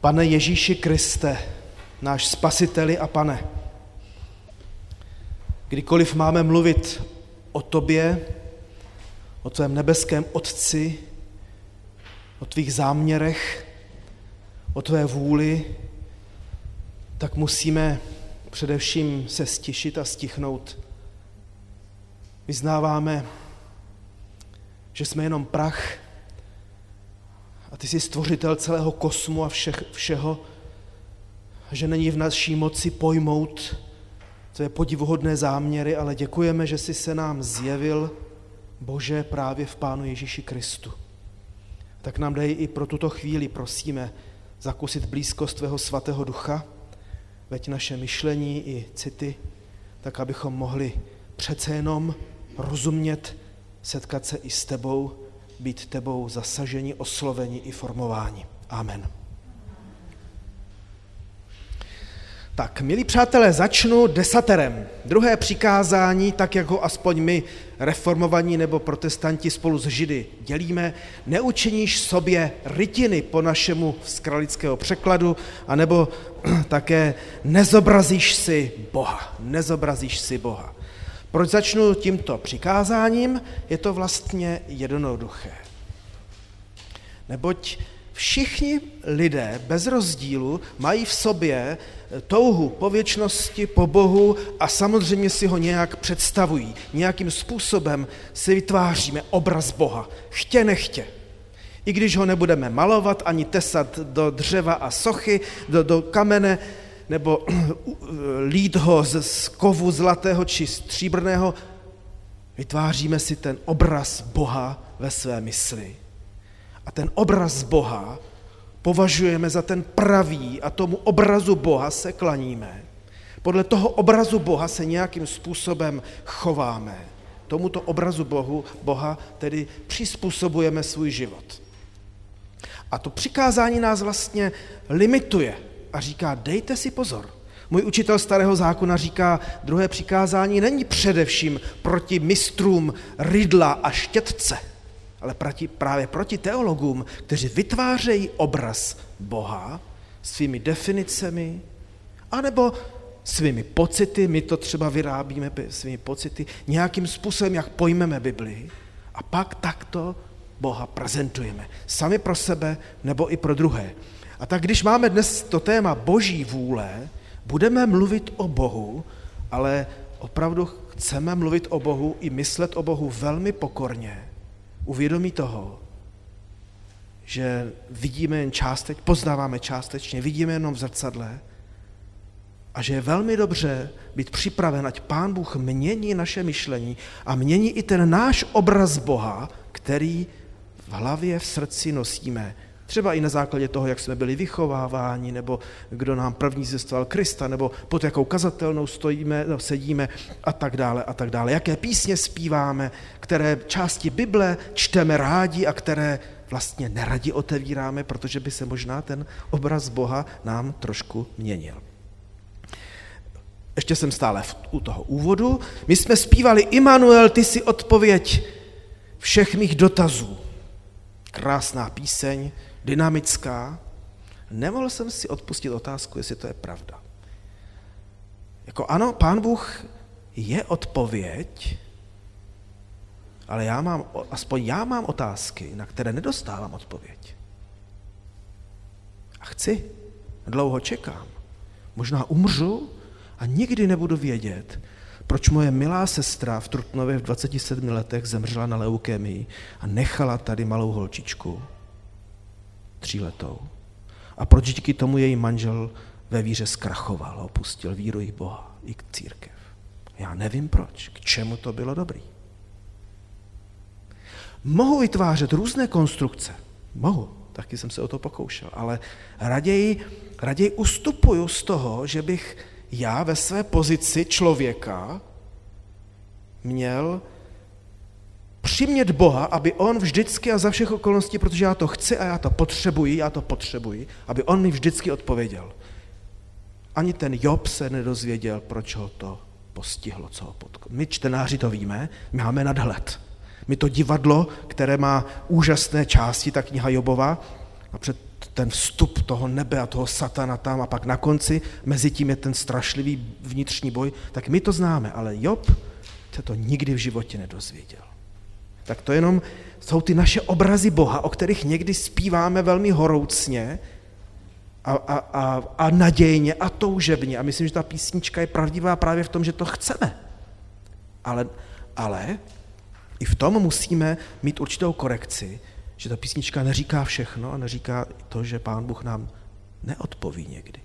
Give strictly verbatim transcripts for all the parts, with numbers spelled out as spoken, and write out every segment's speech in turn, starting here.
Pane Ježíši Kriste, náš Spasiteli a Pane, kdykoliv máme mluvit o Tobě, o Tvém nebeském Otci, o Tvých záměrech, o Tvé vůli, tak musíme především se stišit a stichnout. Vyznáváme, že jsme jenom prach a Ty jsi stvořitel celého kosmu a všech, všeho, že není v naší moci pojmout Tvé podivuhodné záměry, ale děkujeme, že jsi se nám zjevil, Bože, právě v Pánu Ježíši Kristu. Tak nám dej i pro tuto chvíli, prosíme, zakusit blízkost Tvého svatého ducha, veď naše myšlení i city, tak abychom mohli přece jenom rozumět, setkat se i s Tebou, být Tebou zasaženi, osloveni i formováni. Amen. Tak, milí přátelé, začnu desaterem. Druhé přikázání, tak jak ho aspoň my, reformovaní nebo protestanti spolu s Židy dělíme, neučiníš sobě rytiny po našemu z kralického překladu, anebo také nezobrazíš si Boha. Nezobrazíš si Boha. Proč začnu tímto přikázáním? Je to vlastně jednoduché. Neboť všichni lidé bez rozdílu mají v sobě touhu po věčnosti, po Bohu a samozřejmě si ho nějak představují. Nějakým způsobem si vytváříme obraz Boha. Chtě nechtě. I když ho nebudeme malovat ani tesat do dřeva a sochy, do, do kamene, nebo lít ho z kovu zlatého či stříbrného, vytváříme si ten obraz Boha ve své mysli. A ten obraz Boha považujeme za ten pravý a tomu obrazu Boha se klaníme. Podle toho obrazu Boha se nějakým způsobem chováme. Tomuto obrazu Bohu, Boha tedy přizpůsobujeme svůj život. A to přikázání nás vlastně limituje a říká, dejte si pozor. Můj učitel starého zákona říká, druhé přikázání není především proti mistrům rydla a štětce, ale proti, právě proti teologům, kteří vytvářejí obraz Boha svými definicemi, anebo svými pocity, my to třeba vyrábíme svými pocity, nějakým způsobem, jak pojmeme Biblii, a pak takto Boha prezentujeme. Sami pro sebe, nebo i pro druhé. A tak když máme dnes to téma Boží vůle, budeme mluvit o Bohu, ale opravdu chceme mluvit o Bohu i myslet o Bohu velmi pokorně, uvědomí toho, že vidíme jen částečně, poznáváme částečně, vidíme jenom v zrcadle a že je velmi dobře být připraven, ať Pán Bůh mění naše myšlení a mění i ten náš obraz Boha, který v hlavě, v srdci nosíme. Třeba i na základě toho, jak jsme byli vychováváni, nebo kdo nám první zvěstoval Krista, nebo pod jakou kazatelnou stojíme, no, sedíme a tak dále a tak dále. Jaké písně zpíváme, které části Bible čteme rádi a které vlastně neradi otevíráme, protože by se možná ten obraz Boha nám trošku měnil. Ještě jsem stále v, u toho úvodu. My jsme zpívali Immanuel, ty jsi odpověď všech mých dotazů. Krásná píseň, dynamická. Nemohl jsem si odpustit otázku, jestli to je pravda. Jako ano, Pán Bůh je odpověď, ale já mám, aspoň já mám otázky, na které nedostávám odpověď. A chci, dlouho čekám. Možná umřu a nikdy nebudu vědět, proč moje milá sestra v Trutnově v dvaceti sedmi letech zemřela na leukémii a nechala tady malou holčičku, tříletou. A proč díky tomu její manžel ve víře zkrachoval, opustil víru i Boha, i církev. Já nevím proč, k čemu to bylo dobrý. Mohu vytvářet různé konstrukce, mohu, taky jsem se o to pokoušel, ale raději, raději ustupuju z toho, že bych já ve své pozici člověka měl přimět Boha, aby on vždycky a za všech okolností, protože já to chci a já to potřebuji, já to potřebuji, aby on mi vždycky odpověděl. Ani ten Job se nedozvěděl, proč ho to postihlo, co ho potklo. My čtenáři to víme, my máme nadhled. My to divadlo, které má úžasné části, ta kniha Jobova, a před ten vstup toho nebe a toho satana tam a pak na konci, mezi tím je ten strašlivý vnitřní boj, tak my to známe, ale Job se to nikdy v životě nedozvěděl. Tak to jenom jsou ty naše obrazy Boha, o kterých někdy zpíváme velmi horoucně a, a, a, a nadějně a toužebně. A myslím, že ta písnička je pravdivá právě v tom, že to chceme. Ale, ale i v tom musíme mít určitou korekci, že ta písnička neříká všechno a neříká to, že Pán Bůh nám neodpoví někdy.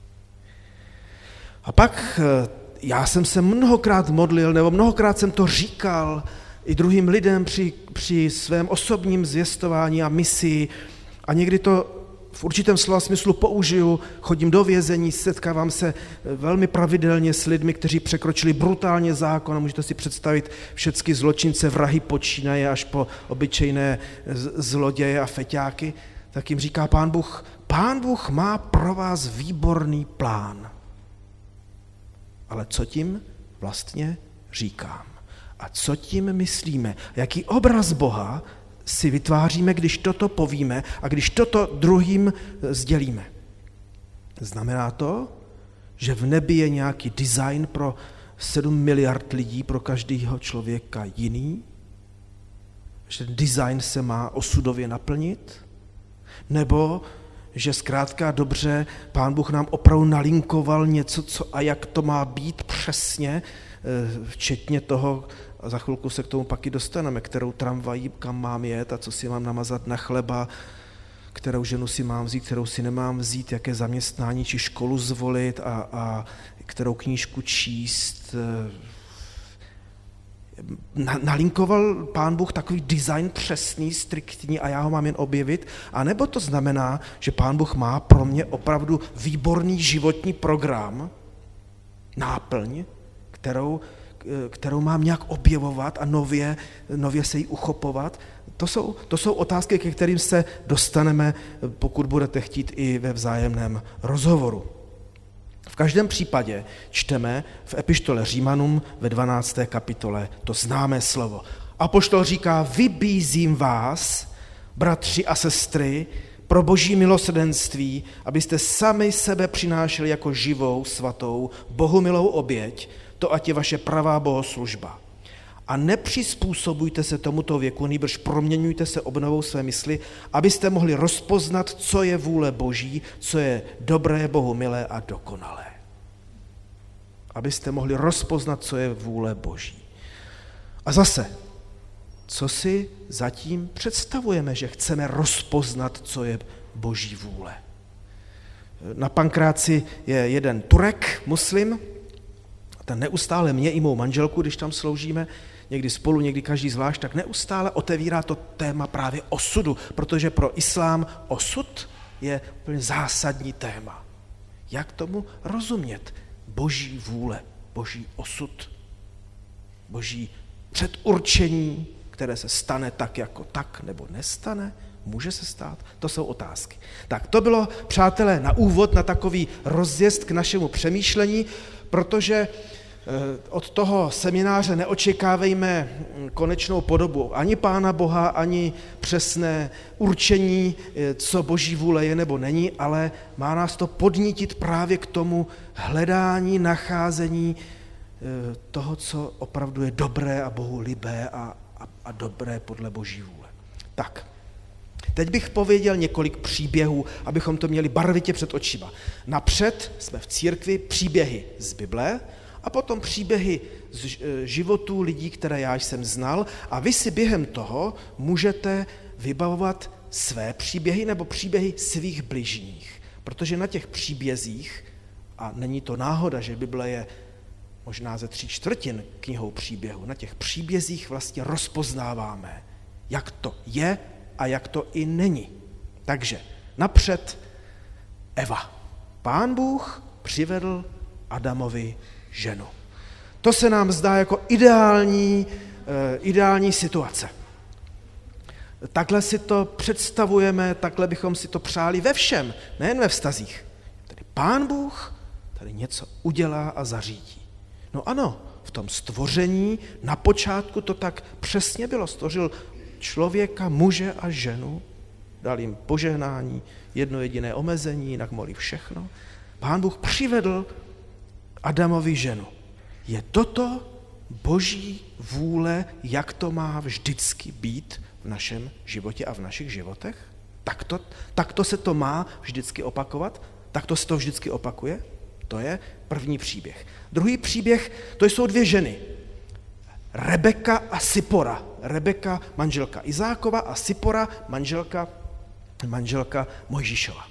A pak já jsem se mnohokrát modlil, nebo mnohokrát jsem to říkal i druhým lidem při, při svém osobním zvěstování a misi a někdy to v určitém slova smyslu použiju, chodím do vězení, setkávám se velmi pravidelně s lidmi, kteří překročili brutálně zákon, můžete si představit všechny zločince, vrahy počínaje až po obyčejné zloděje a feťáky, tak jim říká Pán Bůh, Pán Bůh má pro vás výborný plán. Ale co tím vlastně říkám? A co tím myslíme? Jaký obraz Boha si vytváříme, když toto povíme a když toto druhým sdělíme? Znamená to, že v nebi je nějaký design pro sedm miliard lidí, pro každého člověka jiný? Že design se má osudově naplnit? Nebo že zkrátka dobře Pán Bůh nám opravdu nalinkoval něco, co a jak to má být přesně, včetně toho, a za chvilku se k tomu pak i dostaneme, kterou tramvají, kam mám jet a co si mám namazat na chleba, kterou ženu si mám vzít, kterou si nemám vzít, jaké zaměstnání či školu zvolit a, a kterou knížku číst. Nalinkoval Pán Bůh takový design přesný, striktní a já ho mám jen objevit? A nebo to znamená, že Pán Bůh má pro mě opravdu výborný životní program, náplň, kterou, kterou mám nějak objevovat a nově, nově se jí uchopovat? To jsou, to jsou otázky, ke kterým se dostaneme, pokud budete chtít, i ve vzájemném rozhovoru. V každém případě čteme v epištole Římanům ve dvanácté kapitole to známé slovo. Apoštol říká, vybízím vás, bratři a sestry, pro boží milosrdenství, abyste sami sebe přinášeli jako živou, svatou, bohumilou oběť, to ať je vaše pravá bohoslužba. A nepřizpůsobujte se tomuto věku, nýbrž proměňujte se obnovou své mysli, abyste mohli rozpoznat, co je vůle Boží, co je dobré, Bohu milé a dokonalé. Abyste mohli rozpoznat, co je vůle Boží. A zase, co si zatím představujeme, že chceme rozpoznat, co je Boží vůle. Na Pankráci je jeden Turek, muslim, ten neustále mě i mou manželku, když tam sloužíme, někdy spolu, někdy každý zvlášť, tak neustále otevírá to téma právě osudu, protože pro islám osud je úplně zásadní téma. Jak tomu rozumět? Boží vůle, boží osud, boží předurčení, které se stane tak jako tak, nebo nestane, může se stát? To jsou otázky. Tak to bylo, přátelé, na úvod, na takový rozjezd k našemu přemýšlení, protože od toho semináře neočekávejme konečnou podobu ani Pána Boha, ani přesné určení, co Boží vůle je nebo není, ale má nás to podnítit právě k tomu hledání, nacházení toho, co opravdu je dobré a Bohu libé a, a, a dobré podle Boží vůle. Tak, teď bych pověděl několik příběhů, abychom to měli barvitě před očima. Napřed jsme v církvi příběhy z Bible, a potom příběhy z životů lidí, které já jsem znal, a vy si během toho můžete vybavovat své příběhy nebo příběhy svých bližních. Protože na těch příbězích, a není to náhoda, že Bible je možná ze tří čtvrtin knihou příběhu, na těch příbězích vlastně rozpoznáváme, jak to je a jak to i není. Takže napřed Eva. Pán Bůh přivedl Adamovi ženu. To se nám zdá jako ideální, ideální situace. Takhle si to představujeme, takhle bychom si to přáli ve všem, nejen ve vztazích. Tedy Pán Bůh tady něco udělá a zařídí. No ano, v tom stvoření na počátku to tak přesně bylo. Stvořil člověka, muže a ženu dal jim požehnání, jedno jediné omezení, jinak mohli všechno. Pán Bůh přivedl Adamovi ženu. Je toto Boží vůle, jak to má vždycky být v našem životě a v našich životech? Takto, takto se to má vždycky opakovat? Takto se to vždycky opakuje? To je první příběh. Druhý příběh, to jsou dvě ženy. Rebeka a Sipora. Rebeka, manželka Izákova, a Sipora, manželka, manželka Mojžíšova.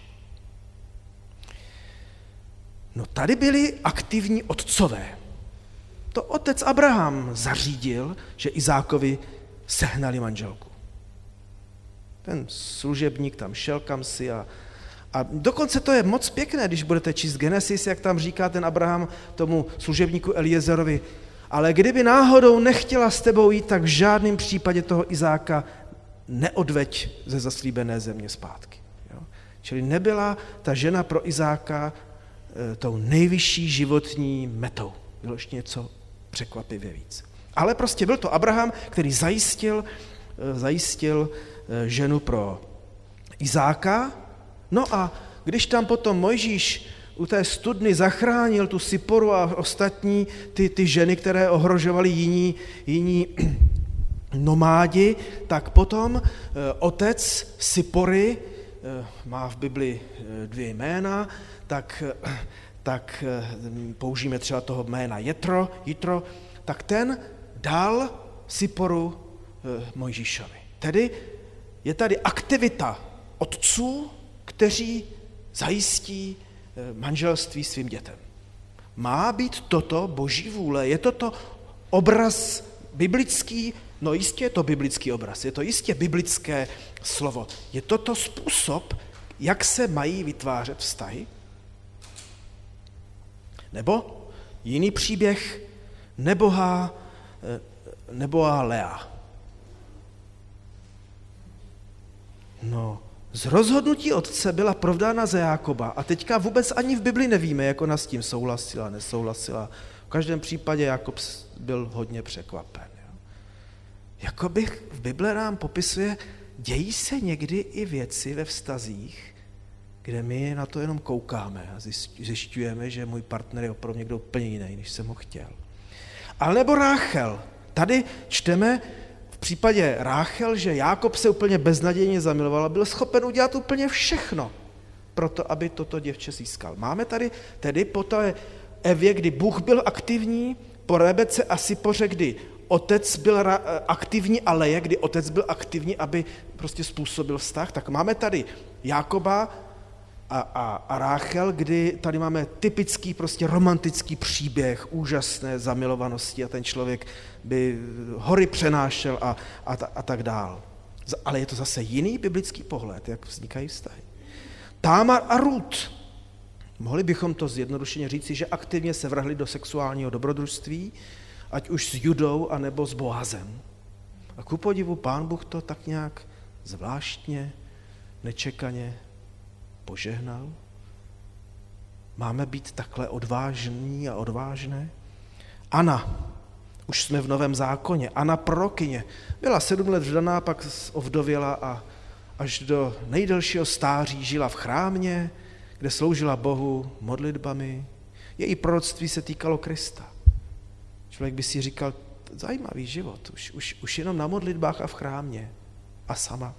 No tady byli aktivní otcové. To otec Abraham zařídil, že Izákovi sehnali manželku. Ten služebník tam šel kamsi a, a dokonce to je moc pěkné, když budete číst Genesis, jak tam říká ten Abraham tomu služebníku Eliezerovi, ale kdyby náhodou nechtěla s tebou jít, tak v žádném případě toho Izáka neodveď ze zaslíbené země zpátky. Jo? Čili nebyla ta žena pro Izáka e, tou nejvyšší životní metou. Bylo ještě něco překvapivě víc. Ale prostě byl to Abraham, který zajistil, e, zajistil e, ženu pro Izáka. No a když tam potom Mojžíš u té studny zachránil tu Siporu a ostatní ty, ty ženy, které ohrožovaly jiní, jiní nomádi, tak potom e, otec Sipory, e, má v Bibli e, dvě jména, tak, e, tak e, použijeme třeba toho jména Jetro, Jitro, tak ten dal Siporu e, Mojžíšovi. Tedy je tady aktivita otců, kteří zajistí manželství svým dětem. Má být toto Boží vůle? Je toto obraz biblický? No jistě je to biblický obraz, je to jistě biblické slovo. Je toto způsob, jak se mají vytvářet vztahy? Nebo jiný příběh, nebohá, nebohá Lea. No, z rozhodnutí otce byla provdána za Jákoba a teďka vůbec ani v Bibli nevíme, jak ona s tím souhlasila, nesouhlasila. V každém případě Jákob byl hodně překvapen. Jo. Jakoby v Bible nám popisuje, dějí se někdy i věci ve vztazích, kde my na to jenom koukáme a zjišťujeme, že můj partner je opravdu někdo úplně jiný, než jsem ho chtěl. Ale nebo Ráchel. Tady čteme v případě Ráchel, že Jákob se úplně beznadějně zamiloval a byl schopen udělat úplně všechno pro to, aby toto děvče získal. Máme tady tedy po té Evě, kdy Bůh byl aktivní, po Rebece a Sipoře, kdy otec byl aktivní, a Leje, kdy otec byl aktivní, aby prostě způsobil vztah, tak máme tady Jákoba a, a, a Ráchel, kdy tady máme typický prostě romantický příběh úžasné zamilovanosti a ten člověk by hory přenášel a, a, a tak dál. Ale je to zase jiný biblický pohled, jak vznikají vztahy. Támar a Rut. Mohli bychom to zjednodušeně říci, že aktivně se vrhli do sexuálního dobrodružství, ať už s Judou, anebo s Boazem. A ku podivu Pán Bůh to tak nějak zvláštně, nečekaně požehnal. Máme být takhle odvážní a odvážné. Anna, už jsme v Novém zákoně, Anna prorokyně, byla sedm let vdaná, pak ovdověla a až do nejdelšího stáří žila v chrámě, kde sloužila Bohu modlitbami. Její proroctví se týkalo Krista. Člověk by si říkal, zajímavý život, už, už, už jenom na modlitbách a v chrámě a sama.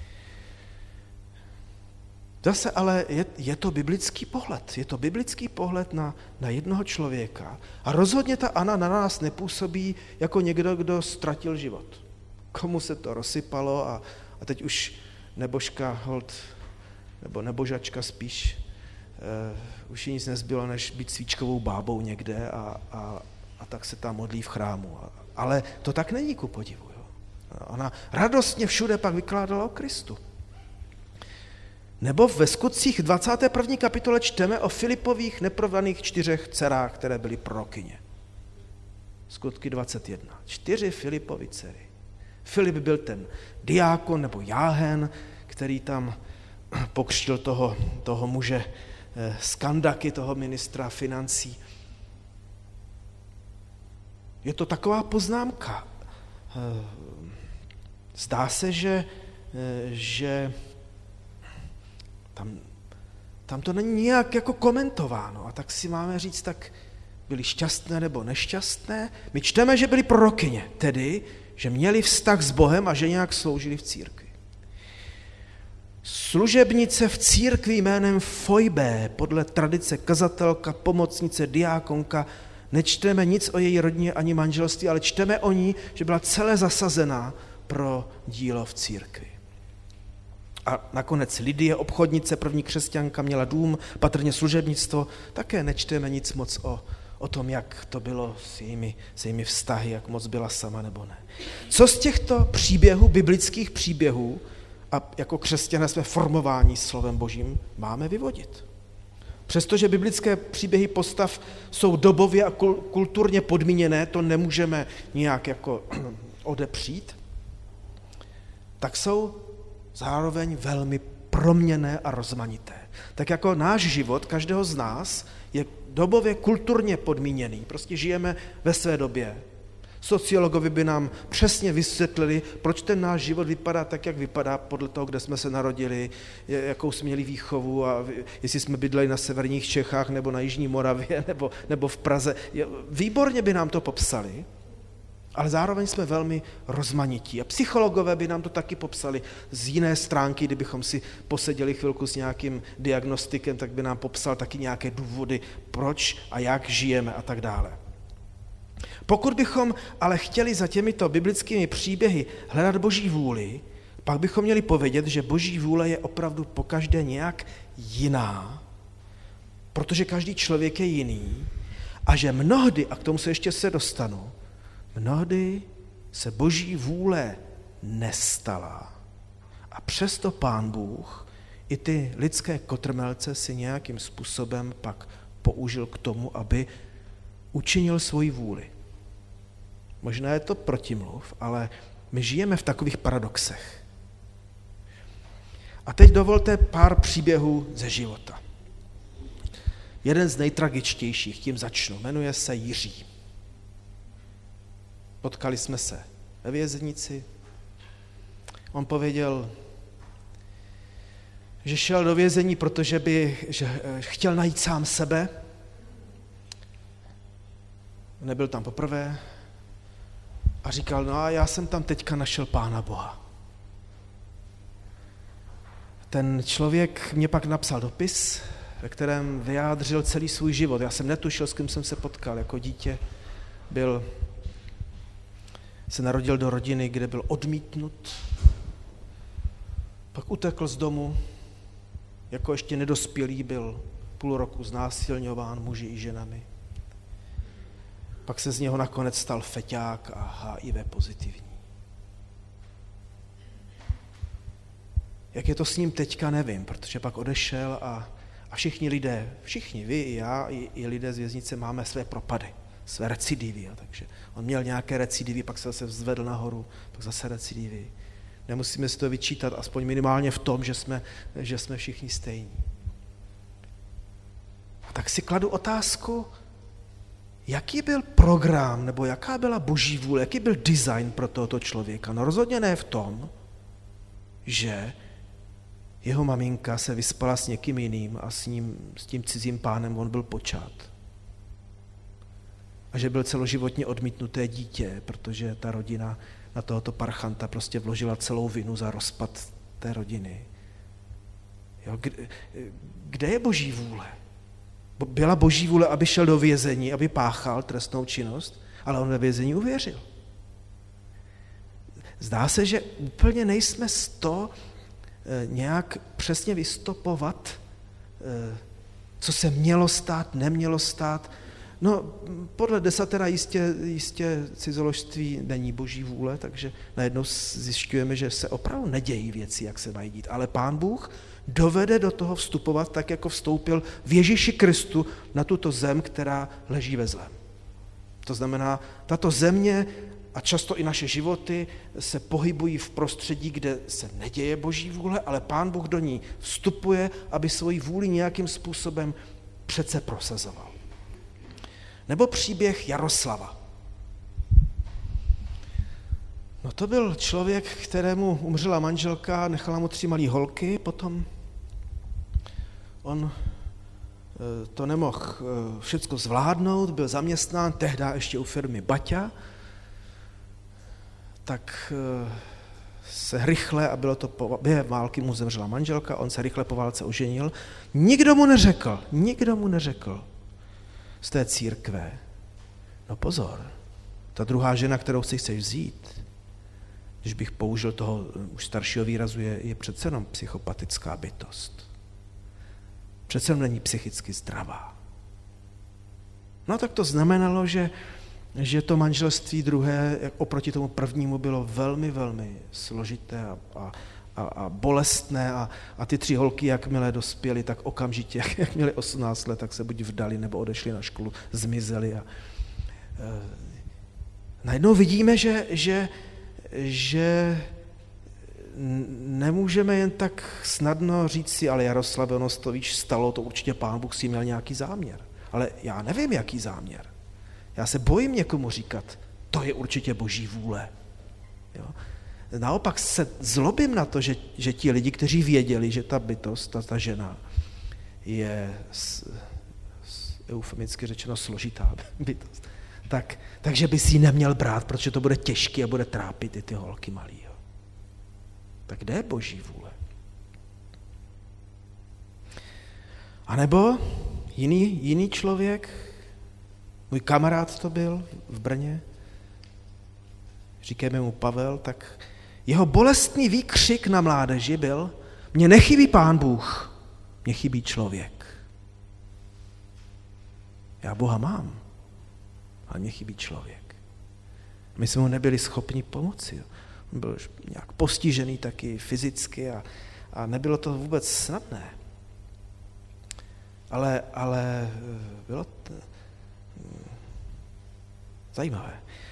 Zase ale je, je to biblický pohled, je to biblický pohled na, na jednoho člověka a rozhodně ta Anna na nás nepůsobí jako někdo, kdo ztratil život. Komu se to rozsypalo a, a teď už nebožka hold, nebo nebožačka spíš, uh, už jí nic nezbylo, než být svíčkovou bábou někde a, a, a tak se tam modlí v chrámu. Ale to tak není ku podivu. Jo. Ona radostně všude pak vykládala o Kristu. Nebo ve Skutcích dvacáté první kapitole čteme o Filipových neprovdaných čtyřech dcerách, které byly prorokyně. Skutky dvacet jedna. Čtyři Filipovy dcery. Filip byl ten diákon nebo jáhen, který tam pokřtil toho, toho muže z Kandaky, toho ministra financí. Je to taková poznámka. Zdá se, že, že Tam, tam to není nějak jako komentováno. A tak si máme říct, tak byli šťastné nebo nešťastné. My čteme, že byli prorokyně, tedy, že měli vztah s Bohem a že nějak sloužili v církvi. Služebnice v církvi jménem Fojbé, podle tradice kazatelka, pomocnice, diákonka, nečteme nic o její rodině ani manželství, ale čteme o ní, že byla celé zasazená pro dílo v církvi. A nakonec Lidie, obchodnice, první křesťanka, měla dům, patrně služebnictvo, také nečteme nic moc o, o tom, jak to bylo s jejími, s jejími vztahy, jak moc byla sama nebo ne. Co z těchto příběhů, biblických příběhů, a jako křesťané jsme formováni slovem Božím, máme vyvodit? Přestože biblické příběhy postav jsou dobově a kulturně podmíněné, to nemůžeme nějak jako odepřít, tak jsou zároveň velmi proměnné a rozmanité. Tak jako náš život, každého z nás, je dobově kulturně podmíněný. Prostě žijeme ve své době. Sociologovi by nám přesně vysvětlili, proč ten náš život vypadá tak, jak vypadá, podle toho, kde jsme se narodili, jakou jsme měli výchovu a jestli jsme bydleli na severních Čechách nebo na Jižní Moravě nebo, nebo v Praze. Výborně by nám to popsali, ale zároveň jsme velmi rozmanití. A psychologové by nám to taky popsali z jiné stránky, kdybychom si poseděli chvilku s nějakým diagnostikem, tak by nám popsal taky nějaké důvody, proč a jak žijeme a tak dále. Pokud bychom ale chtěli za těmito biblickými příběhy hledat Boží vůli, pak bychom měli povědět, že Boží vůle je opravdu pokaždé nějak jiná, protože každý člověk je jiný a že mnohdy, a k tomu se ještě se dostanu, mnohdy se Boží vůle nestala. A přesto Pán Bůh i ty lidské kotrmelce si nějakým způsobem pak použil k tomu, aby učinil svoji vůli. Možná je to protimluv, ale my žijeme v takových paradoxech. A teď dovolte pár příběhů ze života. Jeden z nejtragičtějších, tím začnu, jmenuje se Jiří. Potkali jsme se ve věznici. On pověděl, že šel do vězení, protože by že chtěl najít sám sebe. Nebyl tam poprvé. A říkal, no a já jsem tam teďka našel Pána Boha. Ten člověk mě pak napsal dopis, ve kterém vyjádřil celý svůj život. Já jsem netušil, s kým jsem se potkal. Jako dítě byl, se narodil do rodiny, kde byl odmítnut. Pak utekl z domu, jako ještě nedospělý byl půl roku znásilňován muži i ženami. Pak se z něho nakonec stal feťák a H I V pozitivní. Jak je to s ním teďka, nevím, protože pak odešel a, a všichni lidé, všichni, vy i já, i, i lidé z věznice máme své propady, své recidivy. Takže on měl nějaké recidivy, pak se zase vzvedl nahoru, pak zase recidivy. Nemusíme si to vyčítat, aspoň minimálně v tom, že jsme, že jsme všichni stejní. A tak si kladu otázku, jaký byl program, nebo jaká byla Boží vůle, jaký byl design pro tohoto člověka? No rozhodně ne v tom, že jeho maminka se vyspala s někým jiným a s, ním, s tím cizím pánem on byl počat. A že byl celoživotně odmítnuté dítě, protože ta rodina na tohoto parchanta prostě vložila celou vinu za rozpad té rodiny. Jo, kde, kde je Boží vůle? Byla Boží vůle, aby šel do vězení, aby páchal trestnou činnost, ale on ve vězení uvěřil. Zdá se, že úplně nejsme z to nějak přesně vystopovat, co se mělo stát, nemělo stát. No, podle desatera jistě, jistě cizoložství není Boží vůle, takže najednou zjišťujeme, že se opravdu nedějí věci, jak se mají dít. Ale Pán Bůh dovede do toho vstupovat tak, jako vstoupil v Ježíši Kristu na tuto zem, která leží ve zlém. To znamená, tato země a často i naše životy se pohybují v prostředí, kde se neděje Boží vůle, ale Pán Bůh do ní vstupuje, aby svoji vůli nějakým způsobem přece prosazoval. Nebo příběh Jaroslava. No to byl člověk, kterému umřela manželka, nechala mu tři malé holky, potom on to nemohl všecko zvládnout, byl zaměstnán, tehdy ještě u firmy Baťa, tak se rychle, a bylo to po, během války mu zemřela manželka, on se rychle po válce oženil. Nikdo mu neřekl, nikdo mu neřekl z té církve, no pozor, ta druhá žena, kterou si chceš vzít, když bych použil toho už staršího výrazu, je, je přece jenom psychopatická bytost. Přece jenom není psychicky zdravá. No tak to znamenalo, že, že to manželství druhé oproti tomu prvnímu bylo velmi, velmi složité a, a, a, a bolestné a, a ty tři holky, jakmile dospěly, tak okamžitě, jak, jak měly osmnáct let, tak se buď vdali, nebo odešli na školu, zmizeli. A, e, najednou vidíme, že, že, že nemůžeme jen tak snadno říct si, ale Jaroslave, ono to víš, stalo, to určitě Pán Bůh si měl nějaký záměr. Ale já nevím, jaký záměr. Já se bojím někomu říkat, to je určitě Boží vůle. Jo? Naopak se zlobím na to, že, že ti lidi, kteří věděli, že ta bytost, ta, ta žena je s, s, eufemicky řečeno složitá bytost, tak, takže by si ji neměl brát, protože to bude těžký a bude trápit i ty holky malý. Jo? Tak kde je Boží vůle? A nebo jiný, jiný člověk, můj kamarád to byl v Brně, říkáme mu Pavel, tak jeho bolestný výkřik na mládeži byl, mně nechybí Pán Bůh, mně chybí člověk. Já Boha mám, ale mně chybí člověk. My jsme mu nebyli schopni pomoci. On byl nějak postižený taky fyzicky a, a nebylo to vůbec snadné. Ale, ale bylo to zajímavé.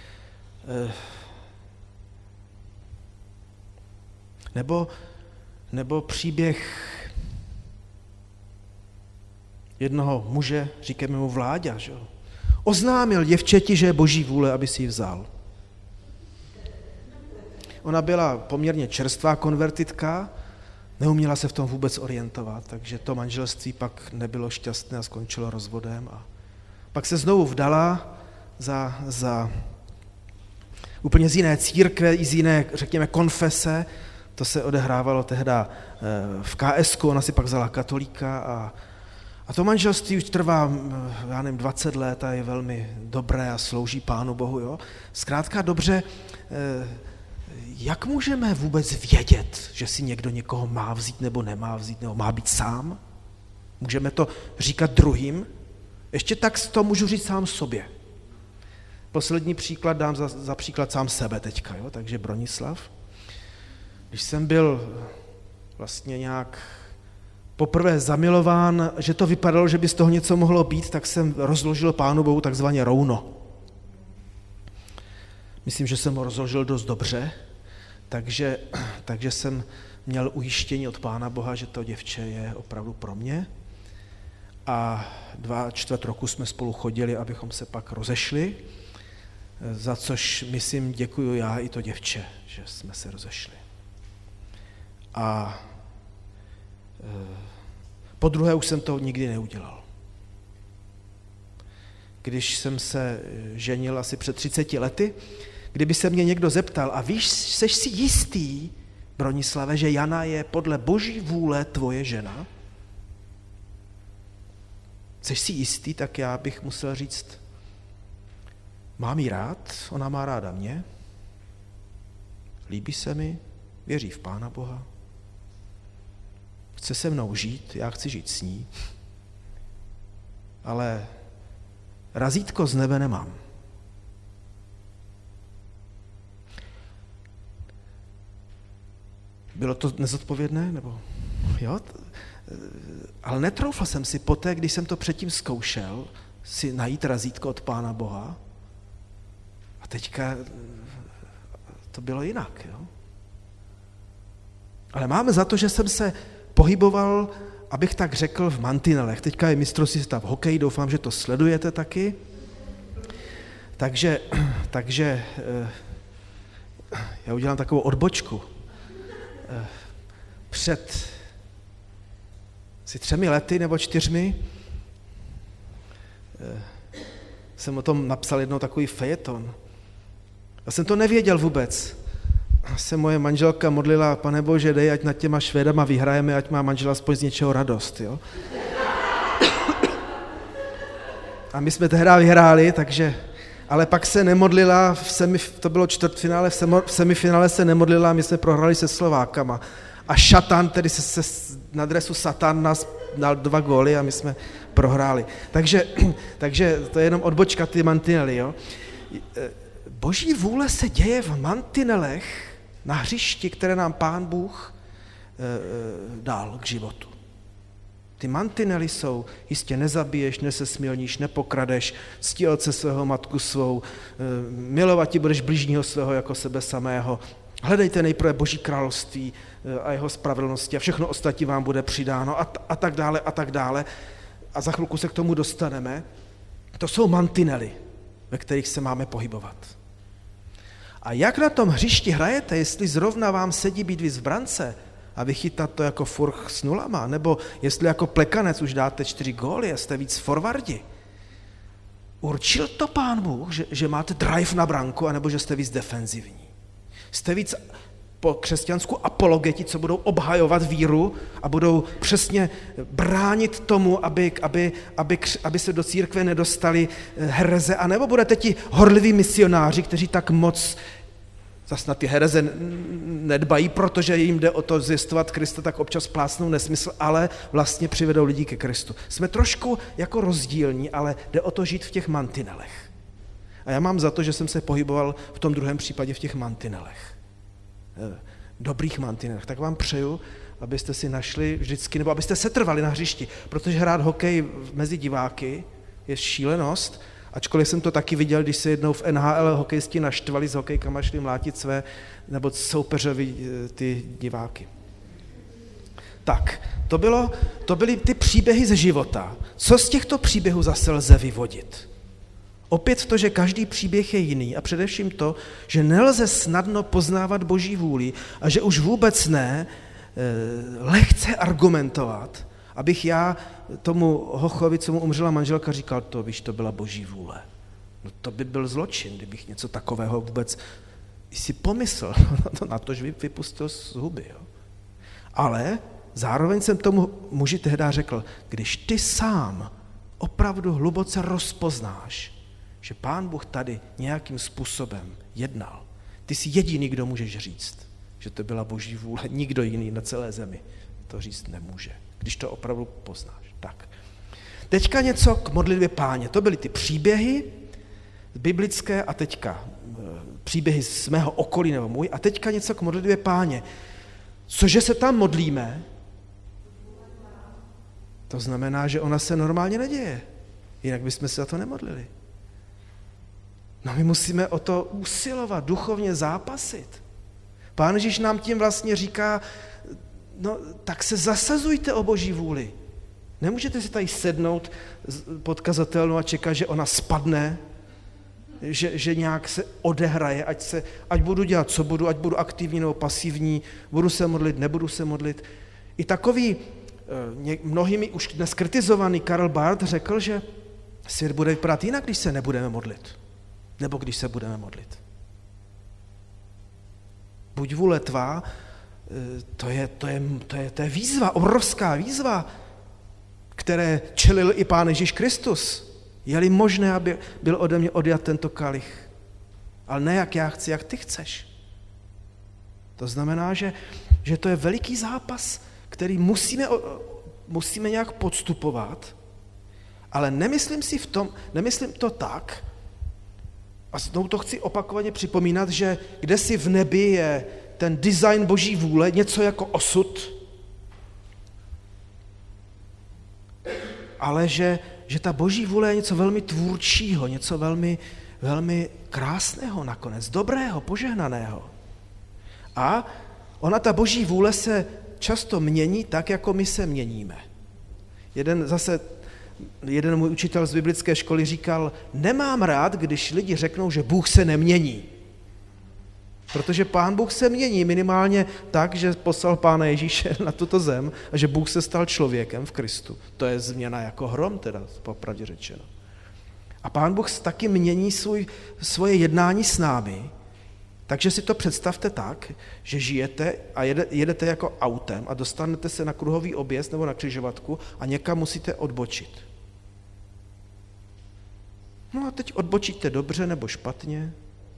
Nebo, nebo příběh jednoho muže, říkáme mu Vláďa, že? Oznámil děvčeti, že je Boží vůle, aby si ji vzal. Ona byla poměrně čerstvá konvertitka, neuměla se v tom vůbec orientovat, takže to manželství pak nebylo šťastné a skončilo rozvodem. A pak se znovu vdala za, za úplně z jiné církve, i z jiné, řekněme, konfese. To se odehrávalo tehda v K S ku, ona si pak vzala katolíka a, a to manželství už trvá, já nevím, dvacet let a je velmi dobré a slouží Pánu Bohu. Jo? Zkrátka dobře, jak můžeme vůbec vědět, že si někdo někoho má vzít nebo nemá vzít, nebo má být sám? Můžeme to říkat druhým? Ještě tak to můžu říct sám sobě. Poslední příklad dám za, za příklad sám sebe teďka, jo? Takže Bronislav. Když jsem byl vlastně nějak poprvé zamilován, že to vypadalo, že by z toho něco mohlo být, tak jsem rozložil Pánu Bohu takzvaně rouno. Myslím, že jsem ho rozložil dost dobře, takže, takže jsem měl ujištění od Pána Boha, že to děvče je opravdu pro mě. A dva čtvrt roku jsme spolu chodili, abychom se pak rozešli, za což, myslím, děkuju já i to děvče, že jsme se rozešli. A e, po druhé už jsem to nikdy neudělal. Když jsem se ženil asi před třiceti lety, kdyby se mě někdo zeptal, a víš, seš si jistý, Bronislave, že Jana je podle Boží vůle tvoje žena? Seš si jistý, tak já bych musel říct, mám jí rád, ona má ráda mě, líbí se mi, věří v Pána Boha, chce se mnou žít, já chci žít s ní, ale razítko z nebe nemám. Bylo to nezodpovědné? Nebo jo? Ale netroufl jsem si poté, když jsem to předtím zkoušel, si najít razítko od Pána Boha. A teďka to bylo jinak. Jo? Ale máme za to, že jsem se pohyboval, abych tak řekl, v mantinelech. Teďka je mistrovství světa v hokeji, doufám, že to sledujete taky. Takže, takže já udělám takovou odbočku. Před asi třemi lety nebo čtyřmi jsem o tom napsal jednou takový fejeton. Já jsem to nevěděl vůbec. Se moje manželka modlila, Pane Bože, dej, ať nad těma Švédama vyhrajeme, ať má manžela aspoň z něčeho radost. Jo? A my jsme tehdy vyhráli, takže, ale pak se nemodlila, v semif, to bylo čtvrtfinále, v, semo, v semifinále se nemodlila, my jsme prohrali se Slovákama. A šatan, tedy se, se, na dresu Satan nás dal dva góly a my jsme prohráli. Takže, takže to je jenom odbočka ty mantinely. Jo? Boží vůle se děje v mantinelech na hřišti, které nám Pán Bůh e, dal k životu. Ty mantinely jsou, jistě nezabiješ, nesesmilníš, nepokradeš, cti otce svého, matku svou, e, milovat ti budeš bližního svého jako sebe samého. Hledejte nejprve Boží království e, a jeho spravedlnosti a všechno ostatní vám bude přidáno a, a tak dále a tak dále. A za chvilku se k tomu dostaneme. To jsou mantinely, ve kterých se máme pohybovat. A jak na tom hřišti hrajete, jestli zrovna vám sedí být víc v brance a vychytat to jako furch s nulama, nebo jestli jako plekanec už dáte čtyři góly a jste víc forwardi. Určil to Pán Bůh, že, že máte drive na branku, anebo že jste víc defenzivní. Jste víc po křesťansku apologeti, co budou obhajovat víru a budou přesně bránit tomu, aby, aby, aby, aby se do církve nedostali hereze, anebo budete ti horliví misionáři, kteří tak moc zas na ty hereze nedbají, protože jim jde o to zvěstovat Krista, tak občas plásnou nesmysl, ale vlastně přivedou lidi ke Kristu. Jsme trošku jako rozdílní, ale jde o to žít v těch mantinelech. A já mám za to, že jsem se pohyboval v tom druhém případě v těch mantinelech. Dobrých mantinelech. Tak vám přeju, abyste si našli vždycky, nebo abyste setrvali na hřišti, protože hrát hokej mezi diváky je šílenost, ačkoliv jsem to taky viděl, když se jednou v N H L hokejisti naštvali s hokejkama, šli mlátit své, nebo soupeřovi ty diváky. Tak, to, bylo, to byly ty příběhy ze života. Co z těchto příběhů zase lze vyvodit? Opět to, že každý příběh je jiný a především to, že nelze snadno poznávat Boží vůli a že už vůbec ne e, lehce argumentovat, abych já tomu hochovi, co mu umřela manželka, říkal, to víš, to byla Boží vůle. No to by byl zločin, kdybych něco takového vůbec si pomyslel, na tož vypustil z huby. Jo. Ale zároveň jsem tomu muži tehdy řekl, když ty sám opravdu hluboce rozpoznáš, že Pán Bůh tady nějakým způsobem jednal. Ty jsi jediný, kdo můžeš říct, že to byla Boží vůle. Nikdo jiný na celé zemi to říct nemůže, když to opravdu poznáš. Tak. Teďka něco k modlitbě Páně. To byly ty příběhy biblické a teďka příběhy z mého okolí nebo můj a teďka něco k modlitbě Páně. Cože se tam modlíme, to znamená, že ona se normálně neděje. Jinak bychom se za to nemodlili. No my musíme o to usilovat, duchovně zápasit. Pán Ježíš nám tím vlastně říká, no tak se zasazujte o Boží vůli. Nemůžete si tady sednout pod kazatelnou a čekat, že ona spadne, že, že nějak se odehraje, ať, se, ať budu dělat, co budu, ať budu aktivní nebo pasivní, budu se modlit, nebudu se modlit. I takový mnohými už dnes kritizovaný Karl Barth řekl, že svět bude vypadat jinak, když se nebudeme modlit. Nebo když se budeme modlit. Buď vůle tvá, to je, to je, to je, to je výzva, obrovská výzva, které čelil i Pán Ježíš Kristus. Je-li možné, aby byl ode mě odjat tento kalich. Ale ne jak já chci, jak ty chceš. To znamená, že, že to je veliký zápas, který musíme, musíme nějak podstupovat, ale nemyslím si v tom, nemyslím to tak, a znovu to chci opakovaně připomínat, že kdesi v nebi je ten design Boží vůle, něco jako osud, ale že, že ta Boží vůle je něco velmi tvůrčího, něco velmi, velmi krásného nakonec, dobrého, požehnaného. A ona, ta Boží vůle, se často mění tak, jako my se měníme. Jeden zase, jeden můj učitel z biblické školy říkal, nemám rád, když lidi řeknou, že Bůh se nemění. Protože Pán Bůh se mění minimálně tak, že poslal Pána Ježíše na tuto zem a že Bůh se stal člověkem v Kristu. To je změna jako hrom teda, popravdě řečeno. A Pán Bůh taky mění svůj, svoje jednání s námi, takže si to představte tak, že žijete a jede, jedete jako autem a dostanete se na kruhový objezd nebo na křižovatku a někam musíte odbočit. No a teď odbočíte dobře nebo špatně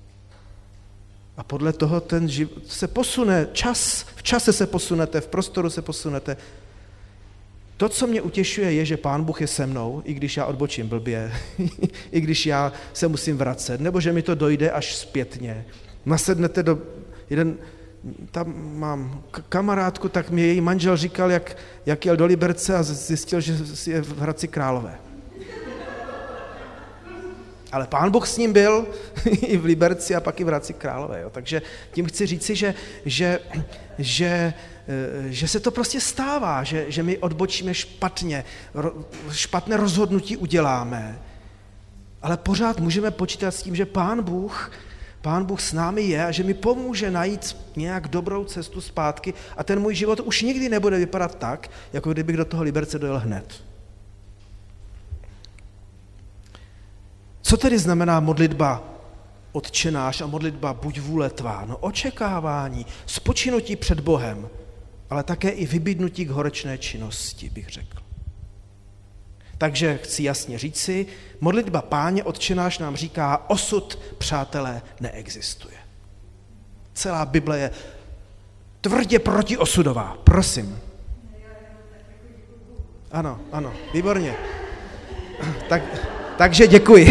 a podle toho ten život se posune, čas, v čase se posunete, v prostoru se posunete. To, co mě utěšuje, je, že Pán Bůh je se mnou, i když já odbočím blbě, i když já se musím vracet, nebo že mi to dojde až zpětně. Nasednete do... Jeden, tam mám kamarádku, tak mi její manžel říkal, jak, jak jel do Liberce a zjistil, že je v Hradci Králové. Ale Pán Bůh s ním byl i v Liberci a pak i v Hradci Králové. Jo. Takže tím chci říci, že, že, že, že se to prostě stává, že, že my odbočíme špatně, špatné rozhodnutí uděláme, ale pořád můžeme počítat s tím, že Pán Bůh, Pán Bůh s námi je a že mi pomůže najít nějak dobrou cestu zpátky a ten můj život už nikdy nebude vypadat tak, jako kdybych do toho Liberce dojel hned. Co tedy znamená modlitba Otče náš a modlitba buď vůle tvá? No očekávání, spočinutí před Bohem, ale také i vybídnutí k horečné činnosti, bych řekl. Takže chci jasně říci, modlitba Páně Otče náš nám říká, osud, přátelé, neexistuje. Celá Bible je tvrdě protiosudová, prosím. Ano, ano, výborně. Tak... Takže děkuji.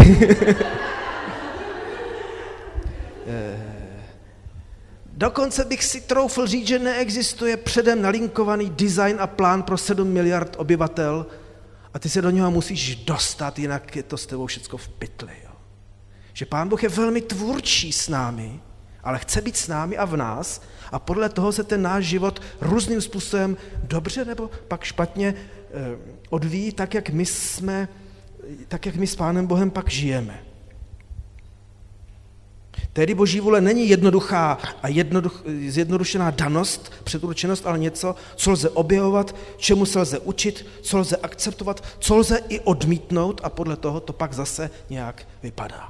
Dokonce bych si troufl říct, že neexistuje předem nalinkovaný design a plán pro sedm miliard obyvatel a ty se do něho musíš dostat, jinak je to s tebou všecko v pytli. Jo. Že Pán Bůh je velmi tvůrčí s námi, ale chce být s námi a v nás a podle toho se ten náš život různým způsobem dobře nebo pak špatně odvíjí tak, jak my jsme tak, jak my s Pánem Bohem pak žijeme. Tedy Boží vůle není jednoduchá a jednoduch, zjednodušená danost, předurčenost, ale něco, co lze objevovat, čemu se lze učit, co lze akceptovat, co lze i odmítnout a podle toho to pak zase nějak vypadá.